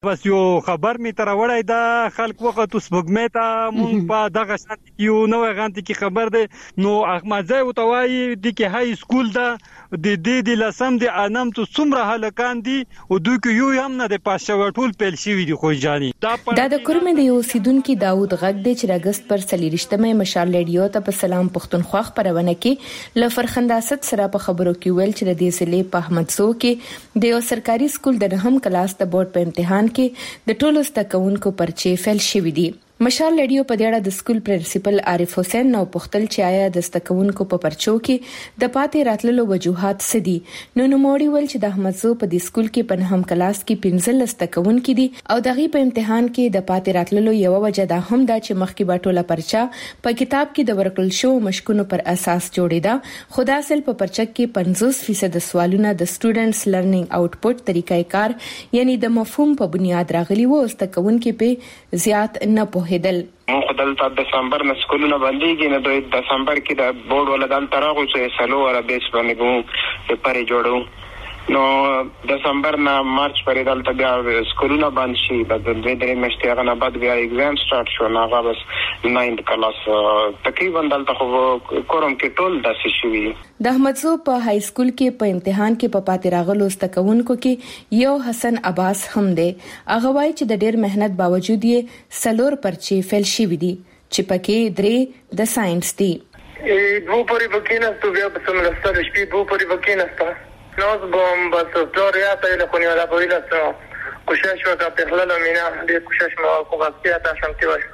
بس یو خبر می تر وړای دا خلک وخت وسبګمې ته مونږ په دغه شان یو نو غانتی کی خبر ده نو احمدزای او توای د کی های سکول دا د دې لسم د انم تو څومره هلکان دي او دوی کې یو هم نه د پاسه ټول پیل شي وي خو جاني دا د کورمه د یو سیدونکو داوود غږ د چرګست پر سلیریشتمه مشال ریډیو ته په سلام پښتونخوا خبرونه کې لفرخنداست سره په خبرو کې ویل چې د دې ضلع په احمدزو کې د یو سرکاري سکول د نهم کلاس د بورډ په امتحان کې د ټولو ستکونکو پرچې فیل شوې دي. مشال ریډیو په دې اړه د سکول پرنسپل عارف حسین نو پختل چې آیا د ستکونکو په پرچو کې د پاتې راتللو وجوهات سدي نو نوموړي ول چې د احمدزو په دې سکول کې په نهم کلاس کې 15 ستکونکو دي او دغه په امتحان کې د پاتې راتللو یو وجه دا هم دا چې مخکې باټوله پرچا په کتاب کې د ورکل شو مشکونو پر اساس جوړیدا خدا اصل په پرچک کې 50% سوالونه د سټوډنټس لرنینګ آوټپوټ طریقې کار یعنی د مفهوم په بنیاد راغلي وو ستکونکو په زیات نه هدل مخدل ته دسمبر نه سکولونه باندېږي نه د دسمبر کې د بورډ ولدان ترغه چې سلو ولا بیس باندې کوم پرې جوړو نو دسمبر نه مارچ پرې دلته بیا سکولونه باندې شي د دوه درې میاشتې هغه نه بعد بیا ایگزام سٹارټ شو نه هغه بس 9th کلاس تقریبا دلته خو کورم کې ټول داسې شوی د احمدزو په های سکول کې په امتحان کې په پاتې راغلو ستکونکو کې یو حسن عباس هم دی هغه وایي چې د ډېر مهنت باوجود یې سلور پرچې فیل شوی دي چې پکې درې د ساينس دي دو پوری بکینه تو بیا په سملسته د شپې دو پوری بکینه نوز بوم بس فلوریاتا ile kwenye laboratorio so kushashwa ka perlala mina de kushashwa ko gaskiya ta shamti wa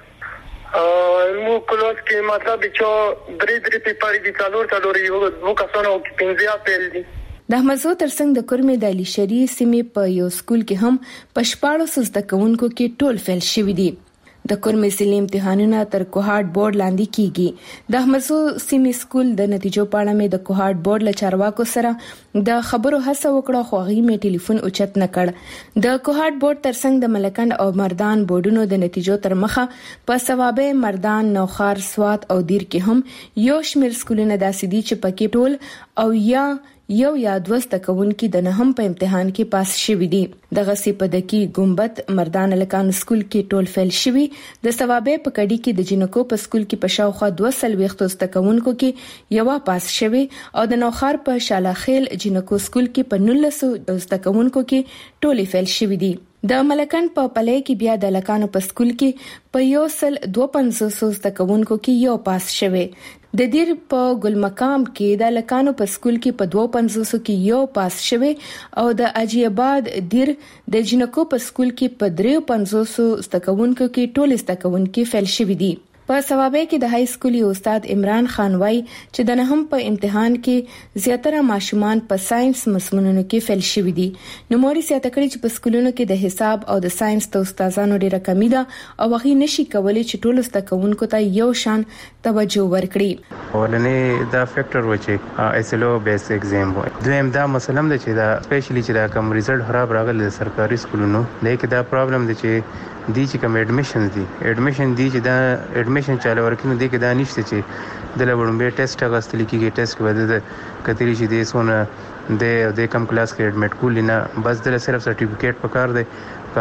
mu kolos ke matlab cho dri pipari di talori wo kasona o pinzia peldi د احمدزو ترڅنګ د کورمه د علي شری سیمې په یو سکول کې هم پښپاړو سزدکونکو کې ټول فیل شوی دي د کورمه ضلع امتحانونه تر کوهاټ بورډ لاندې کیږي د احمدزو سیمې سکول د نتیجو په اړه مې د کوهاټ بورډ له چارواکو سره د خبرو هڅه وکړه خو هغه مې ټلیفون اوچت نکړ د کوهاټ بورډ ترڅنګ د ملکند او مردان بورډونو د نتیجو تر مخه په ثوابه مردان نوخار سوات او دیر کې هم یو شمیر سکولونه داسې دي چې پکې ټول او یو یا دوست کوونکی د نهم په امتحان کې پاس شوی دي دغه سپدکی ګمبت مردان لکان سکول کې ټول فیل شوی د ثوابه په کډی کې د جنکو په سکول کې په شاوخوا 200 وختو کوونکو کې یو پاس شوی او د نوخار په شالاخیل جنکو سکول کې په 19 کوونکو کې ټول فیل شوی دي د ملکند په پلې کې بیا د لکانو په سکول کې په یو سل 250 کوونکو کې یو پاس شوی د دیر په ګلمقام کې د لکانو په سکول کې په 250 کې یو پاس شوی او د اجي آباد دیر د جنکو په سکول کې په 350 ستکونکو کې ټول ستکونکو فیل شوی دي په ثوابه کې د های سکولي استاد عمران خان وای چې د نهم په امتحان کې زیاتره ماشومان په ساينس مضمونونو کې فیل شوی دي نو موري سیاته کړی چې په سکولونو کې د حساب او د ساينس د استادانو ډیره کمی ده او هغه نشي کولای چې ټول ستکونکو ته یو شان توجه ورکړي ولنه دا فیکټر و چې ایسلو بیس ایگزام و دویم دا مسله ده چې دا سپیشلی چې دا کم ریزلټ خراب راغلی سرکاري سکولونو لیکه دا پرابلم ده چې دی چې کوم اډمیشن دی چې دا اډمیشن چاله ورکینو دی کې دا نشته چې د لوړمبه ټیسټ غستل کیږي ټیسټ کې بده د کتري چې د سونه د کم کلاس کې اډمیټ کول نه بس د صرف سرټیفیکیټ پکار دی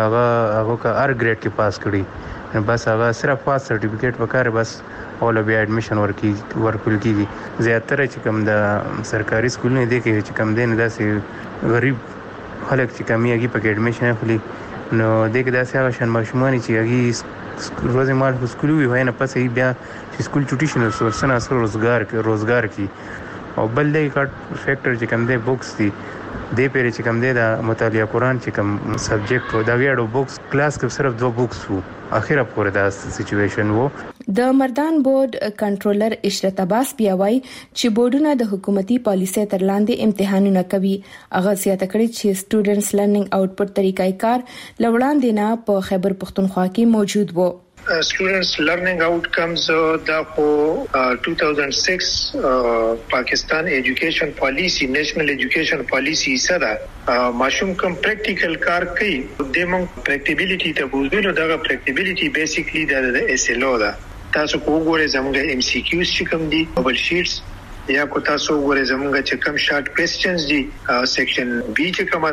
هغه کا ار ګریډ کې پاس کړي بس هغه صرف پاس سرټیفیکیټ پکار بس اول بیا اډمیشن ورکول کیږي زیاتره چې کوم د سرکاري سکولونه دي کې چې کوم دین داسې غریب خلک چې کمیږي په اډمیشن اخلي نو دغه داسې هغه شان ماشومان چې هغه روزي مال سکول وي وای نه پسې بیا چې سکول چټي شنو سورسنه سره روزګار کی او بل دی کټ فیکټر چې کوم دی بوکس دی د پیری چې کوم دی د مطالعه قرآن چې کوم سبجیکټ و دا ویډو بوکس کلاس کې صرف 2 بوکس وو اخیره پورې دا سچويشن وو د مردان بورډ کنټرولر اشرت عباس بیا وایي چې بورډونه د حکومتي پالیسۍ تر لاندې امتحانونه کوي هغه زیاته کړي چې سټوډنټس لرنینګ آوټپوټ طریقې کار لوړاندې نه په خیبر پختونخوا کې موجود وو students learning outcomes the 2006 Pakistan education policy national education policy sada ماشوم کوم پریکټیکل کار کوي د موږ پریکټیبিলিټی ته وګورو دا پریکټیبিলিټی بیسیکلی د اس ال او دا تاسو وګورئ زموږ ام سی کیوز چې کوم دي ببل شیټس یا کو تاسو وګورئ زموږ چې کوم شارټ کوېسچنز دي سیکشن بی چې کومه ده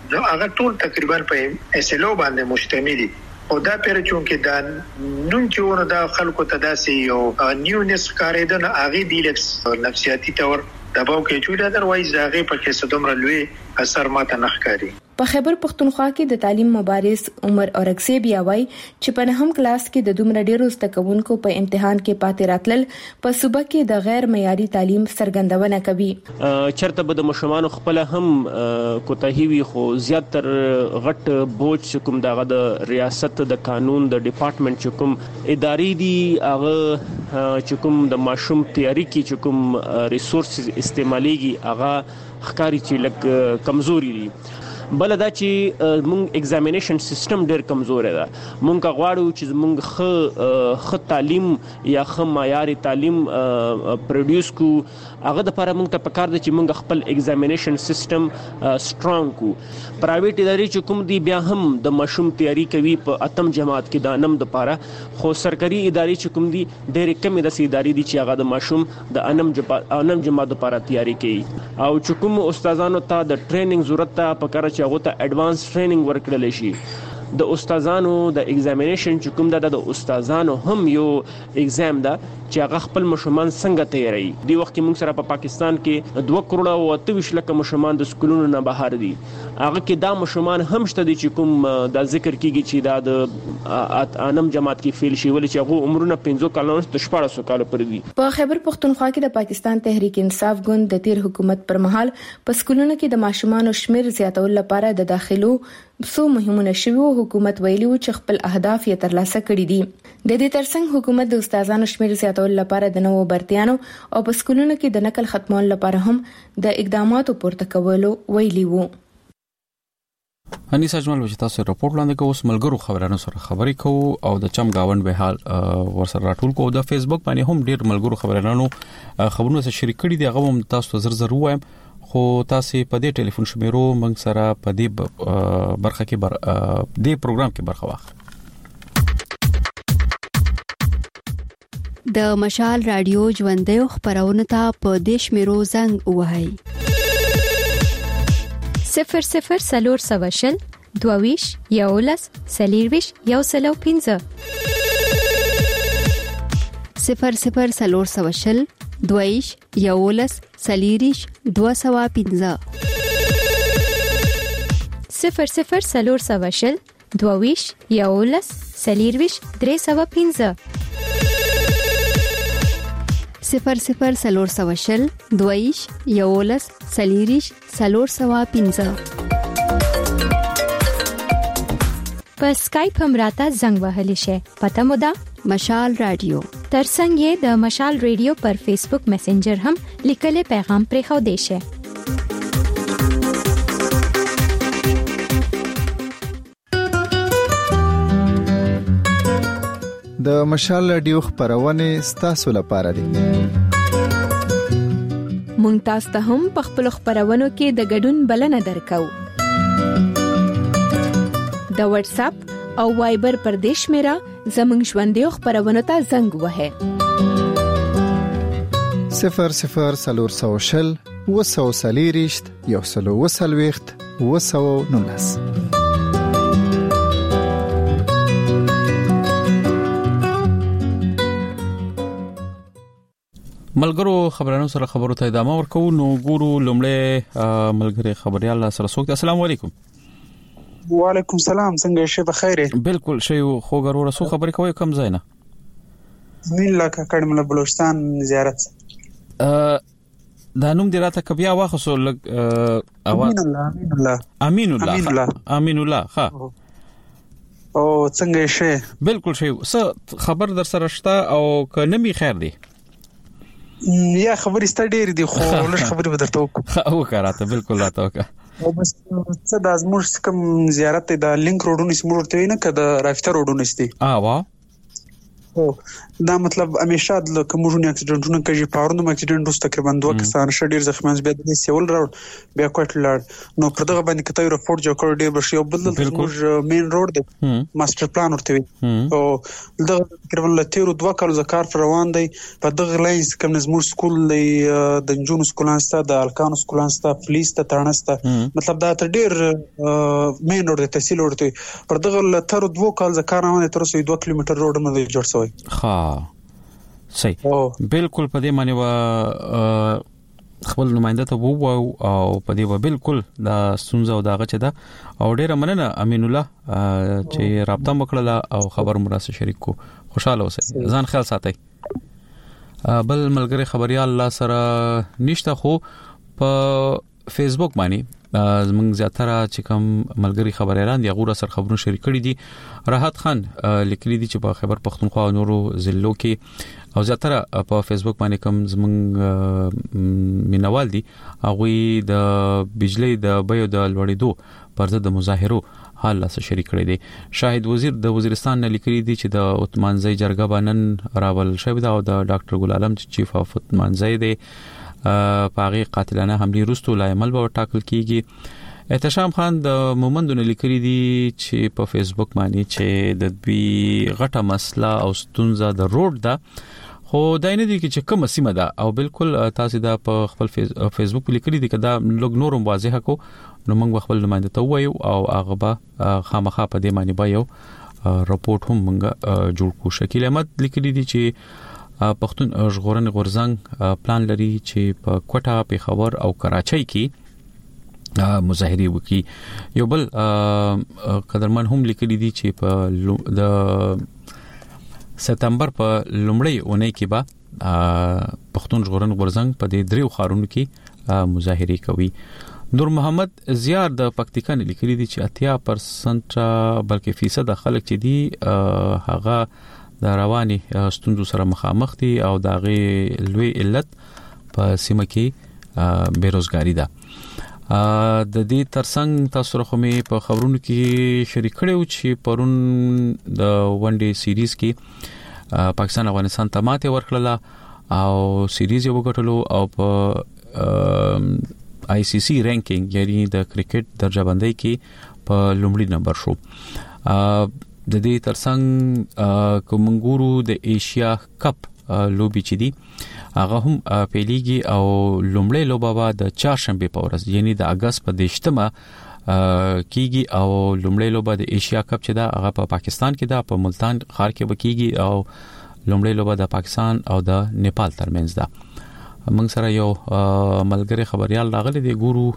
نو هغه ټول تقریبا په SLO باندې مشتمل دي او دا پیر چونکه دا نون چې ور دا خلکو ته داسې یو نیونس کاریدنه هغه دی نفسیاتی تور دباو کې جوړه دروایز هغه په کې صدومره لوی اثر ماته نخکاری. په خیبر پختونخوا کې د تعلیم مبارز عمر اورکسی بیا وای چې په نهم کلاس کې د دومره ډیرو زدهکوونکو په امتحان کې پاتې راتلل په صوبه کې د غیر معیاري تعلیم څرګندونه کوي. چرته به د مشرانو خپل هم کوتاهی وي خو زیاتر غټ بوج کوم دغه د ریاست د قانون د ډپارټمنټ کوم اداري دي هغه چې کوم د ماشوم تیاری کې کوم ریسورسز استعماليږي هغه خکاری چې لک کمزوري دي. بل دا چې مونږ ایگزامینیشن سیستم ډېر کمزور دی. مونږ غواړو چې مونږ خ تعلیم یا خ معیاري تعلیم پروډوس کو هغه د لپاره مونږ ته پکار دي چې مونږ خپل ایگزامینیشن سیستم سټرونګ کو. پرایویټ ادارې چې کوم دي بیا هم د مشروم تیاری کوي په اتم جماعت کې د انم د لپاره خو سرکاري ادارې چې کوم دي ډېر کم د ادارې دي چې هغه د مشروم د انم جماعت لپاره تیاری کوي او چې کوم استادانو ته د ټریننګ ضرورت ته پکار چې هغه ته ایڈوانس ټریننګ ورکړل شي. د استادانو د ایگزامینیشن چې کوم د استادانو هم یو ایگزام ده چې هغه خپل مشرمان څنګه تیاری. دی وخت کې موږ سره په پاکستان کې 2 کروڑ او 28 لک مشرمان د سکولونو نه بهر دي. هغه کې دا مشرمان هم شته دي چې کوم د ذکر کیږي چې دا د انم جماعت کې فیل شي ولې چې هغه عمرونه 15 کالونو ته 1400 کال پر دي. په خیبر پختونخوا کې د پاکستان تحریک انصاف ګوند د تیر حکومت پر مهال په سکولونو کې د ماشومان شمیر زیاتول لپاره د داخلو څو مهمونه شوی حکومت ویلي چې خپل اهداف یې ترلاسه کړي دي. د دې ترڅنګ حکومت د استادانو شمیر زیاتول لپاره د نوو برتیانو او په سکولونو کې د نقل ختمول لپاره هم د اقداماتو پورته کولو ویلي وو. انیس اجمل چې تاسو راپور وړاندې کوو اوس ملګرو خبرانو سره خبرې کوو او د چم گاوند به حال ورسره راټول کوو. د فیسبوک باندې هم ډیر ملګرو خبرانو خبرونه سره شریک کړي دي هغه هم تاسو ته زر وایم خو تاسو په دې ټلیفون شمیرو موږ سره په دې برخه کې دې پروګرام کې برخه واخلئ. د مشال رادیو ژوندۍ خبرونه ته په دې شمیرو زنګ وهئ 00 سلور سواشل دوویش یولس سلیرویش یوسلو 15 00 سلور سواشل دوویش یولس سلیریش 215 00 سلور سواشل دوویش یولس سلیرویش 315 00 سلور سواشل دویش یولس سلیریش سلور سوا 15 په اسکایپ هم راته زنګ وهلی شي. پته مو ده مشال رادیو ترڅنګ یې د مشال رادیو پر فیسبوک میسنجر هم لیکل پیغام پرې خو دی شي. د مشال رادیو خبرونه ستاسو لپاره دي. مونږ تاسو ته هم په خپل خبرونو کې د ګډون بلنه درکو. د واتس اپ او وایبر پر دیش میرا زمنګ ژوندۍ خبرونه ته زنګ وهه 00 سلور سوشل وسو سلیریشت یوسلو وسلويخت وسو نونس. ملګرو خبرانو سره خبرو ته ادامه ورکو. نو ګورو لومړی ملګری خبريال سره څوک. السلام علیکم. وعلیکم السلام. څنګه شې بخیر؟ بالکل شی خو ګورو رسو خبرې کوي کم ځای نه. مله کډمله بلوچستان زیارت دا نوم دی راته کبیا واخصو امین الله ها او څنګه شې؟ بالکل شی څه خبر در سره شته او کنمي خیر دی یا خبرې ست ډېر دي خو لږ خبرې به درته وکړم. او کراته بالکل راته وکړه او بس څه د ازموش کوم زیارت د لینک روډونو سمور ورته نه کده رافته روډونو ستي وا دا مطلب همیشه د کومونی اکسیډنټونو کې پاورونو اکسیډنټ وست تقریبا 2 کسان شډیر زخمیان بیا د سیول راوړ بیا کوټ لړ نو پر دغه باندې کته رپورت جوړ کړ ډیر بشي او بل د مین روډ د ماستر پلان ورته او دغه تقریبا ل 2 کال زکار روان دی په دغه لاینز کوم نظم سکول د جنونو سکولانستا د الکانو سکولانستا پولیس ته ترنستا مطلب دا ډیر مین روډ د تحصیل ورته پر دغه ل 2 کال زکار روان تر 2 کیلومتر روډ نه جوړ شوی صحیح بالکل په دې معنی وا خپل نماینده ته وو او په دې وا بالکل دا سنځو دا غچ ده او ډیره مننه امین الله چې رابطه وکړه او خبر مراسته شریک کو خوشاله اوسئ ځان خیال ساتئ بل ملګری خبريال الله سره نشته خو په فیسبوک باندې زمونږ زیاتره چې کوم ملګری خبريالان دی غوړه سر خبرونه شریک کړي دي راحت خان لیکلي دي چې په خبر پښتونخوا او نورو ضلعو کې او زیاتره په فیسبوک باندې کوم زمونږ مینوال دي هغه د بجلی د بیو د لوړېدو پر ضد د مظاهرو حال سره شریک کړي دي شاهد وزیر د وزیرستان نه لیکلي دي چې د عثمانزی جرګه باندې راول شوی دا او د ډاکټر ګل عالم چیف اف عثمانزی دی پاغي قاتلانه حمله روستو لایمل به ټاکل کیږي احتشام خان د مومندونه لیکلي دي چې په فیسبوک باندې چې د دوی غټه مسله او ستونزه د روډ ده خو داینه دي چې کوم سیمه ده او بالکل تاسو دا په خپل فیسبوک لیکلي دي کدا لوګ نورم واضح کو نو موږ خپل نمائنده ته وایو او هغه به خامخا په دې معنی به یو رپورټ هم موږ جوړ کو شکیل احمد لیکلي دي چې پښتون ژغورنې غورځنګ پلان لري چې په کوټه پیښور او کراچۍ کې مظاهره وکړي یو بل قدرمن هم لیکلي دي چې په د سپتمبر په لومړۍ اونۍ کې به پښتون ژغورنې غورځنګ په دې دریو ښارونو کې مظاهره کوي نور محمد زیار د پکتیکا لیکلي دي چې 80% بلکې فیصد خلک چې دي هغه د رواني ستونزو سره مخامخ دي او د غي لوی علت په سیمه کې بیروزګاری ده د دې ترڅنګ تاسو رقمې په خبرونو کې شریک کړو چې پرون د ون ډے سیریز کې پاکستان افغانستان ته ماته ورکړه او سیریز یو غټلو او په آی سی سی رینکینګ یعنی د کرکټ درجه بندۍ کې په لومړي نمبر شو د دې ترڅنګ کومنګورو د ایشیا کپ لوبي چې دي هغه هم پیلیږي او لومړی لوبه د چهارشنبه په ورځ یعنی د اگست په 10مه کیږي او لومړی لوبه د ایشیا کپ چې دا هغه په پاکستان کې دا په ملتان ښار کې وکیږي او لومړی لوبه د پاکستان او د نیپال ترمنځ ده موږ سره یو ملګری خبريال راغلی دی ګورو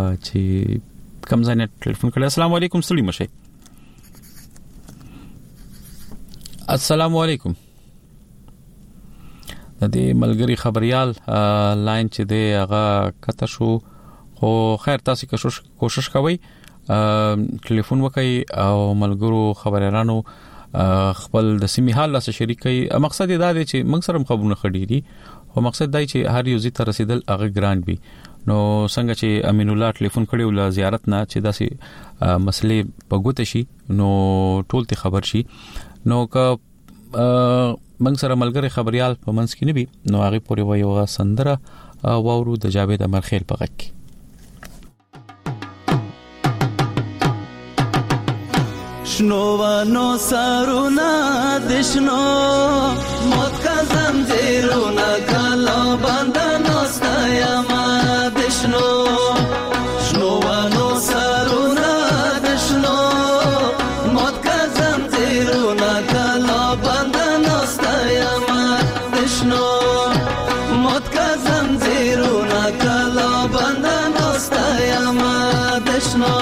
چې کوم ځای نه ټلیفون کړی السلام علیکم ستړي مشه السلام علیکم د دې ملګری خبريال لاین چې دی هغه کته شو خو خیر تاسو کوشش کوئ ټلیفون وکړئ او ملګرو خبريالانو خپل د سیمې حال سره شریک کړئ مقصد دا دی چې موږ سره خبرونه خړېری او مقصد دا چې هر یو ځای ته رسیدل هغه ګران وي نو څنګه چې امین الله ټلیفون کړي ول زیارت نه چې داسې مسلې په ګوت شي نو ټول ته خبر شي نو که موږ سره ملګری خبريال په منځ کې نه وي نو هغه پورې وایو سندره وورو د جاوید امرخیل په غږ کې شنوانو سارونا دشنو موت کا زنجیرونا کلا بندنو ستایما دشنو شنوانو سارونا دشنو موت کا زنجیرونا کلا بندنو ستایما دشنو موت کا زنجیرونا کلا بندنو ستایما دشنو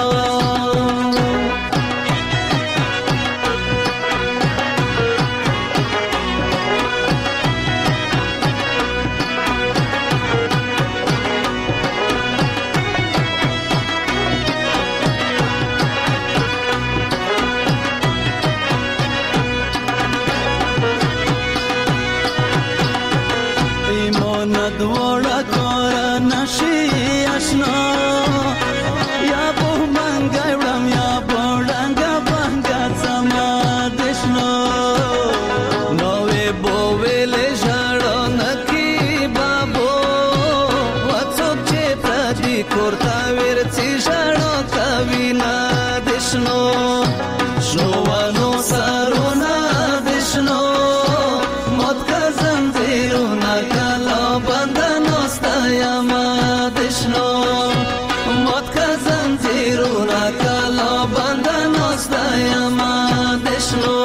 دشنو شنو سرونه دشنو مت کزم زیرونه کلا بندن استایم دشنو مت کزم زیرونه کلا بندن استایم دشنو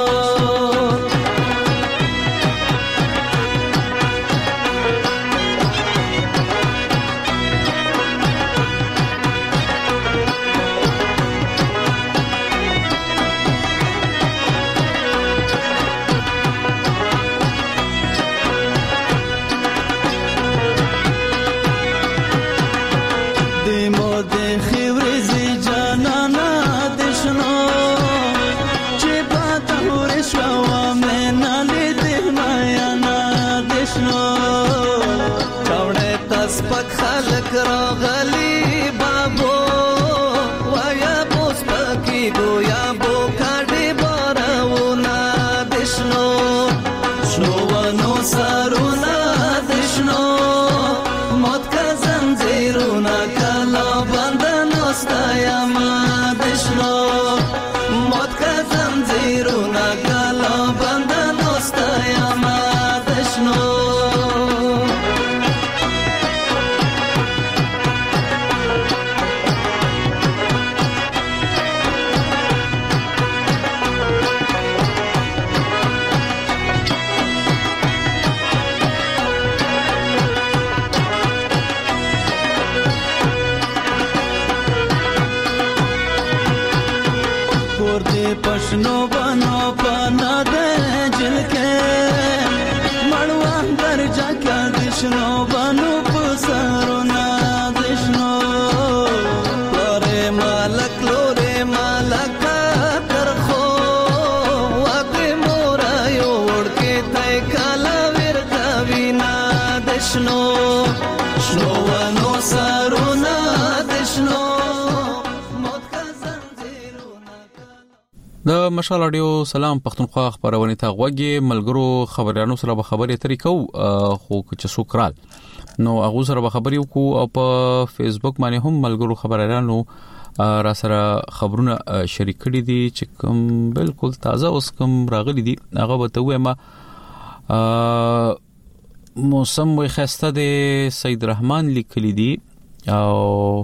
سپک خلق راغلی بابو ویا بوس پکی گویا بو کاډي بارونه دشنو شنو ونو سرونه دشنو مت کا زنجیرونه کلا بندن استایم دشنو مت کا زنجیرونه کلا بندن استایم دشنو पशनो बनो पना दे जिनके मड़वान दर जाका दिशनो बनो पुसरो ना दिशनो लोरे मालक कर खो वाके मोरायो उड़ के तय काला वीर कविना दिशनो शनो वनो सरो ना दिशनो د مشال اډیو سلام پښتونخوا خبرونه ته غوږی ملګرو خبرانو سره به خبرې ترې کو خو چې سوکرال نو هغه سره به خبرې وکړو او په فیسبوک باندې هم ملګرو خبرانو را سره خبرونه شریک کړي دي چې کوم بالکل تازه اوس کوم راغلي دي هغه به ته وایم موسم وي خسته د سید رحمان لیکلي دي او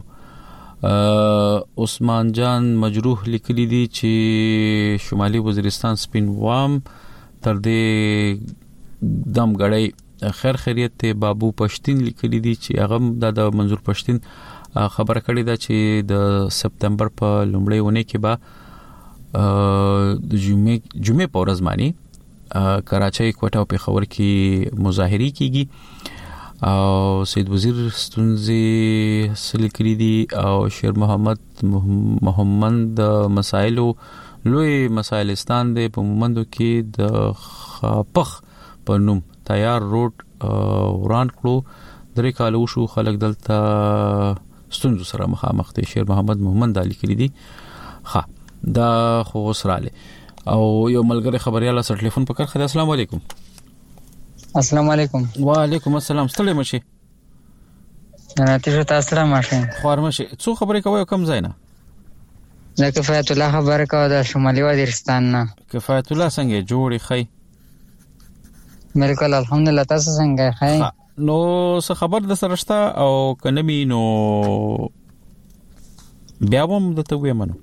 عثمان جان مجروح لیکلی دی چې شمالي وزیرستان سپین وام تر دې دم غړی خیر خیریت ته بابو پښتين لیکلی دی چې هغه د منظور پښتين خبره کړې ده چې د سپتمبر په لومړۍ ونه کې به د جمعې په ورځ باندې کراچۍ کوټه او پیښور کې مظاهري کیږي او سید وزیر ستونزي سلیکري دي او شیر محمد د مسایلو لوی مسایلستان د په مومندو کې د خاپخ په نوم تیار روډ وران کړو درې کال وشو خلک دلته ستونزو سره مخامخ دي شیر محمد علی کړی دي ها دا خو سراله او یو ملګری خبرياله سره ټلیفون پکړ خدای السلام علیکم السلام علیکم وعلیکم السلام ستړي مشي ناتیجه تاسو را ماشه خورمشي څو خبرې کوي کم زینا زه کفایت الله خبره کوم د شمالي وزیرستان نه کفایت الله څنګه جوړی خی بالکل الحمدلله تاسو څنګه خی نو څه خبر د سرشتہ او کنمي نو بیا هم د ته ویمنو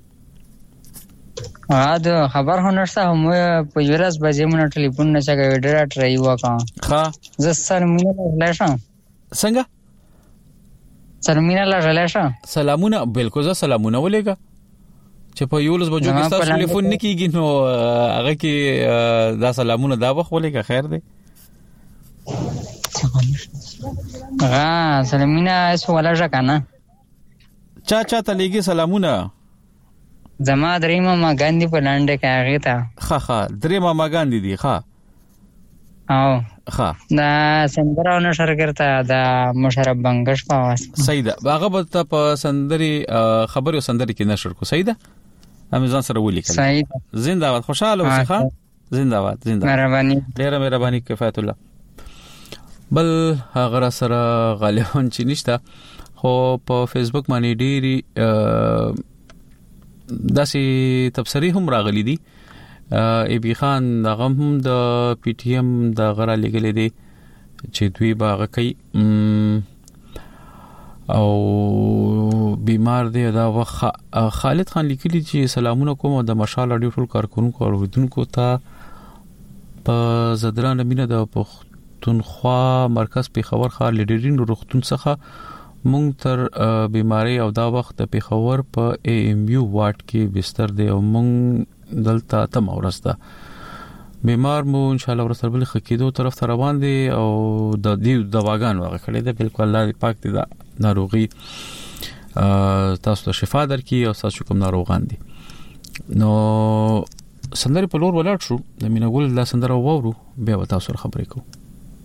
دا خبر هنرسته هم په یورس بځې مونږ ټلیفون نه چا ډیر ټرای وکړه ها زه سرمینه لاشم څنګه سرمینه لاشم سلامونه بالکل زه سلامونه ولېګا چې په یولس بجو کې تاسو ټلیفون نه کیږي نو هغه کې دا سلامونه دا وخت ولېګا خیر دی سلامونه اسو ولا ځکه چا ته لګي سلامونه زما درې ماما ګاندی په لاندې کې هغه تا ها درې ماما ګاندی دي ها او ها دا سندره نشر کرتا دا مشرف بنگش په واس سیده هغه به په سندري خبرو سندري کې نشر کو سیده امیزان سره ولیکل سیده زنده‌باد خوشاله اوسه زنده‌باد مهرباني ډیره مهرباني کفایت الله بل هغه سره غالبا چې نشته خو په فیسبوک باندې ډیری داسې تبصری هم راغلي دي ای بي خان دغه هم د پی ټی ایم د غره لګلې دي چې دوی باغ کوي او بیمار دی دا خالد خان لیکلی چې سلامونه کوم د مشال اډیو ټول کارکونکو او اوریدونکو ته په زدران مینه د پښتونخوا مرکز پیښور ښار لیډرین روغتون څخه مونږ تر بیماری او دا وخت د پیښور په ای ام یو وارډ کې بستر دی او مونږ دلته تم اورسته بیمار مو ان شاء الله ورسره بل خکېدو طرف ته روان دي او د دې دواګان واغ کړي ده بالکل الله پاک دې دا ناروغي تاسو ته شفا درکړي او تاسو کوم ناروغان دي نو سندري په لور ولاړ شو د مینګول د سندره وورو بیا تاسو سره خبرې کوو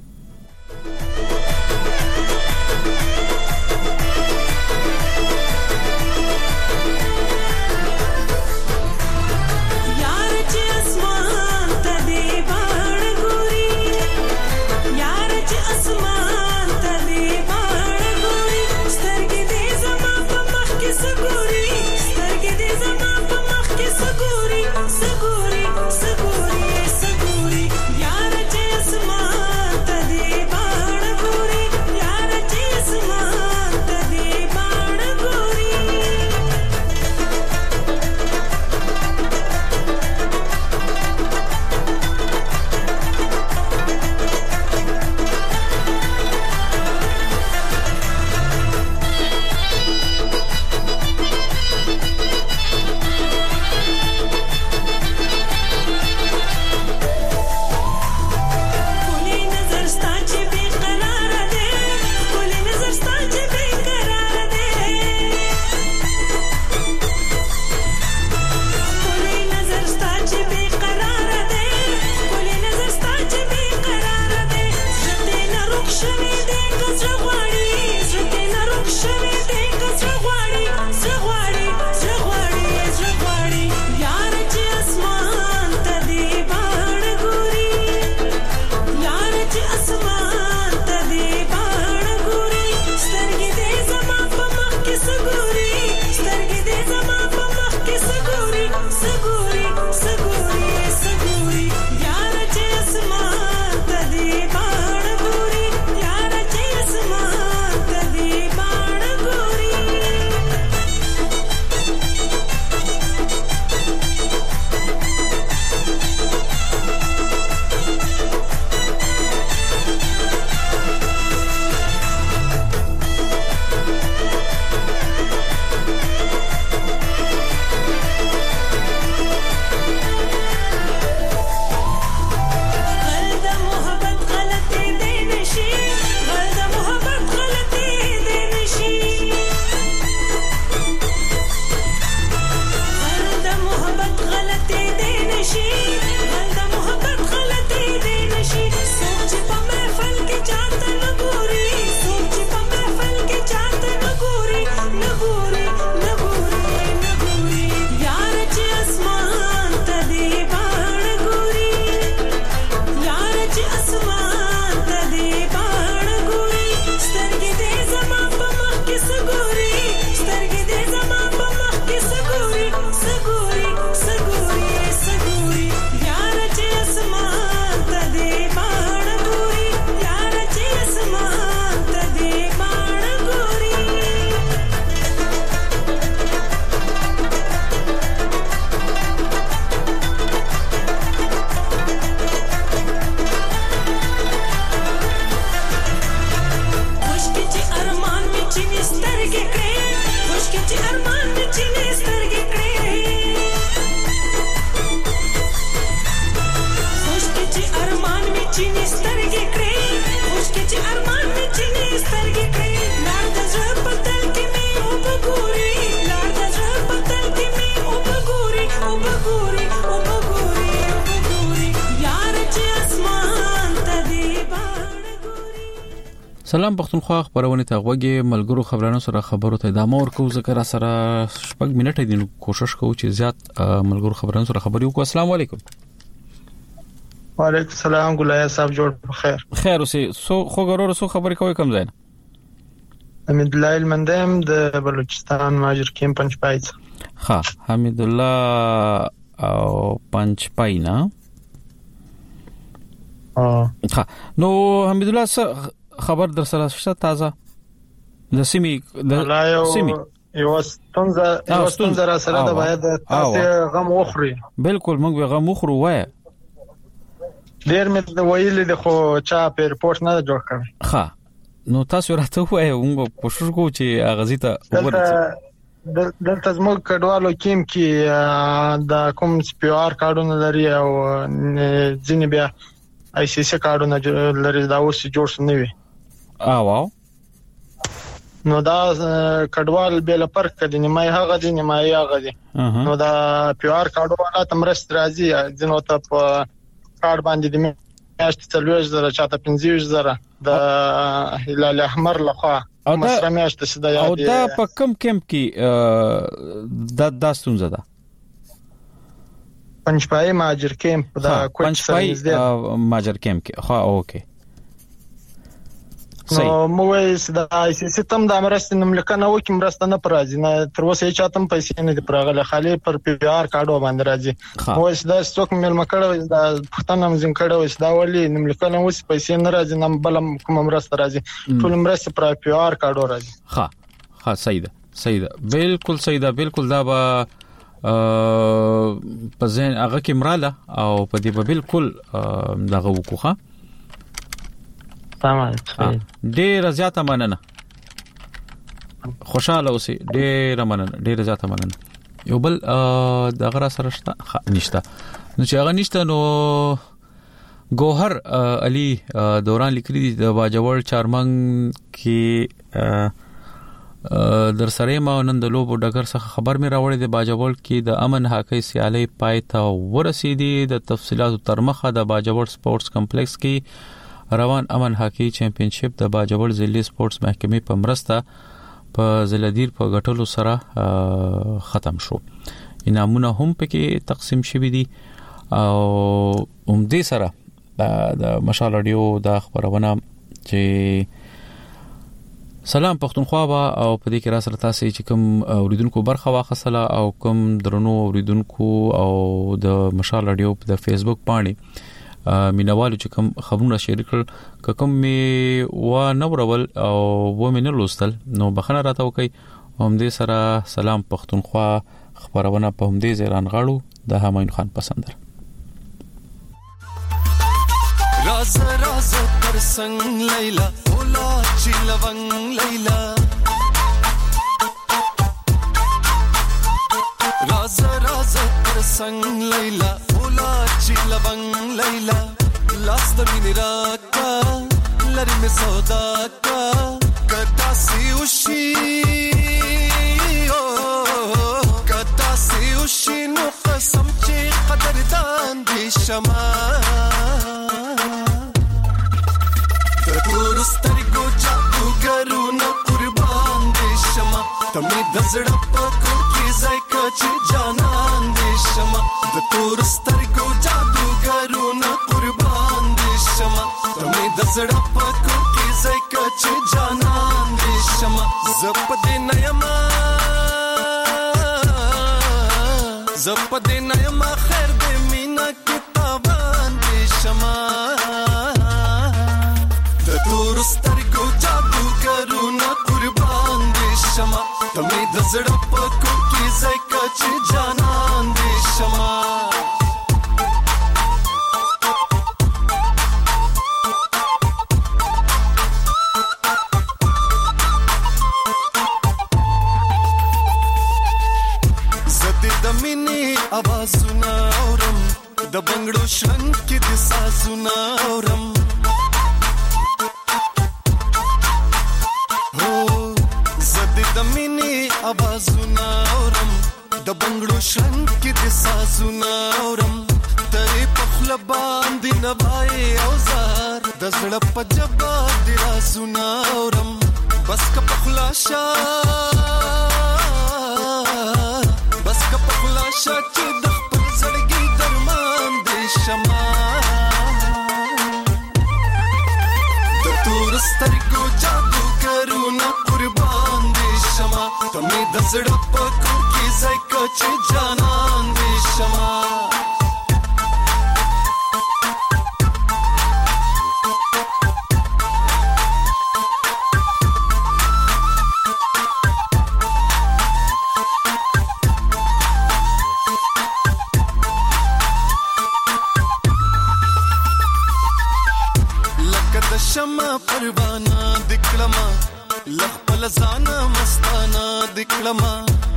سلام پښتونخوا خبرونه ته غوږی ملګرو خبرانو سره خبرو ته ادامه ورکوم ذکر سره شپږ منټه دي کوشش کوو چې زیات ملګرو خبرانو سره خبرې وکړو. السلام علیکم. وعلیکم السلام ګلای صاحب جوړ بخیر. خیر اوسې سو خو غرور سو خبرې کوي کوم ځای نه؟ امید الله المندم د بلوچستان ماجر کیم پنځ پایڅ. ها حمید الله او پنځ پاینا. ها نو حمید الله خبر در سره شته تازه د سیمې یو ستونزه را سره ده، باید تاسو غم وخوري. بالکل موږ غم وخورو وای. ډیر مې د ویلې د خو چا په ریپورت نه جوړ کړ. ها نو تاسو راته وای موږ کوشش کوو چې اغازي ته وګورئ. دلته زموږ کډوالو کې د کوم پی آر کارډونه لري او ځینې بیا آی سی سی کارډونه لري، دا اوس جوړ نه وي. واو نو دا کډوال به لپاره کدي نیمه هغه دي نیمه هغه دي. نو دا پی آر کارډونه تمرست راځي ځنو ته په کارډ باندې د میاشت 30,000 چاته 15,000 د هلال احمر لخوا مسره میاشت سده یاد. او دا په کم کم کې د ستونزه ده. پنځپای ماجر کیمپ دا کوچ پنځپای ماجر کیمپ کې. ها اوکې نو موږ د آی سی سی تم د امرست نملکنه وکي مرسته نه پرازي نه تر اوسه چاتم پیسې نه دی پرغله، خالي پر پی آر کارډو باندې راځي. موږ د ستوک مل مکړه د پښتنم زم کړه دا ولي نملکنه اوس پیسې نه راځي، نه بل کوم مرسته راځي، ټول مرسته پر پی آر کارډو راځي. ها صحیح ده بالکل صحیح ده. بالکل دا به په ځین هغه کې مراله او په دې به بالکل دغه وکوخه. تمام ډیر زیاته مننه، خوشاله اوسئ. ډیر مننه، ډیر زیاته مننه. یو بل دغه را سره شته نشته نو چې هغه نشته نو ګوهر علي دوران لیکلي دي د باجوړ چارمنګ کې در سره ما نن د لوبو ډګر څخه خبر مې راوړی د باجوړ کې د امن هاکی سیالي پای ته ورسېدي. د تفصيلاتو تر مخه د باجوړ سپورتس کمپلیکس کې روان امن هاکی چمپionship د باجوړ ضلعي سپورتس محکمې په مرسته په زلدیر په غټلو سره ختم شو. انعامونه هم پکې تقسیم شوي دي او دې سره د مشال رادیو د خبرونه چې سلام پښتونخوا او په دې کې را سره تاسو چې کوم اوریدونکو برخه واخصله او کوم درنو اوریدونکو او د مشال رادیو په فیسبوک باندې مینوالو چې کوم خبرونه شریک کړل کوم می و نورول او و مینه لوستل نو بخنه راته وکي. هم دې سره سلام پښتونخوا خبرونه په هم دې زیران غاړو د همایون خان پسندر. راز راز تر سنگ لیلا اولا چی لونگ لیلا راز راز تر سنگ لیلا اولا چی لونگ لیلا لاس د مینې راکا لری می سودا کا کدا سی وشي کدا سی وشي نو قسم چې قدردان دي شما تور سترګو جادو ګرونه قربان دي شما تمه دزړه پکو کې ځای کچ جانان دي شما د تور سترګو جادو ګرونه قربان دي شما تمه دزړه پکو کې ځای کچ جانان دي شما زپدې نایما خیر دې مینا کې تاوان دي شما تور سترګو جادو ګرونه قربان دي شما تمه د زړه پکو کې ځای کچ جانان دي شما زدي د مینې आवाजونه اورم د بنگړو شرنګ کې د سازونه اورم د مینې आवाजونه اورم د بنگړو شرنګ کې د سازونه اورم ترې په خله باندې نوای اوزار د زړه په جبا د رازونه اورم بس که په خله شا چې د خپل زړګي درمان دې شما د تور سترګو جادو ګرونه قربان دي شما تمه د زړه په کو کې ځای کچ جانان دې شما شمع پروانه دکړما لخپل ځان مستانه دکړما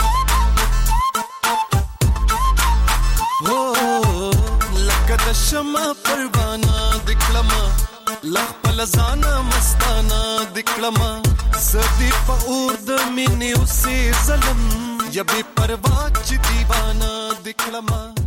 هو لکه د شمع پروانه دکړما لخپل ځان مستانه دکړما زدي په اور د مینې اوسې ظلم یا بے پروا چې دیوانه دکړما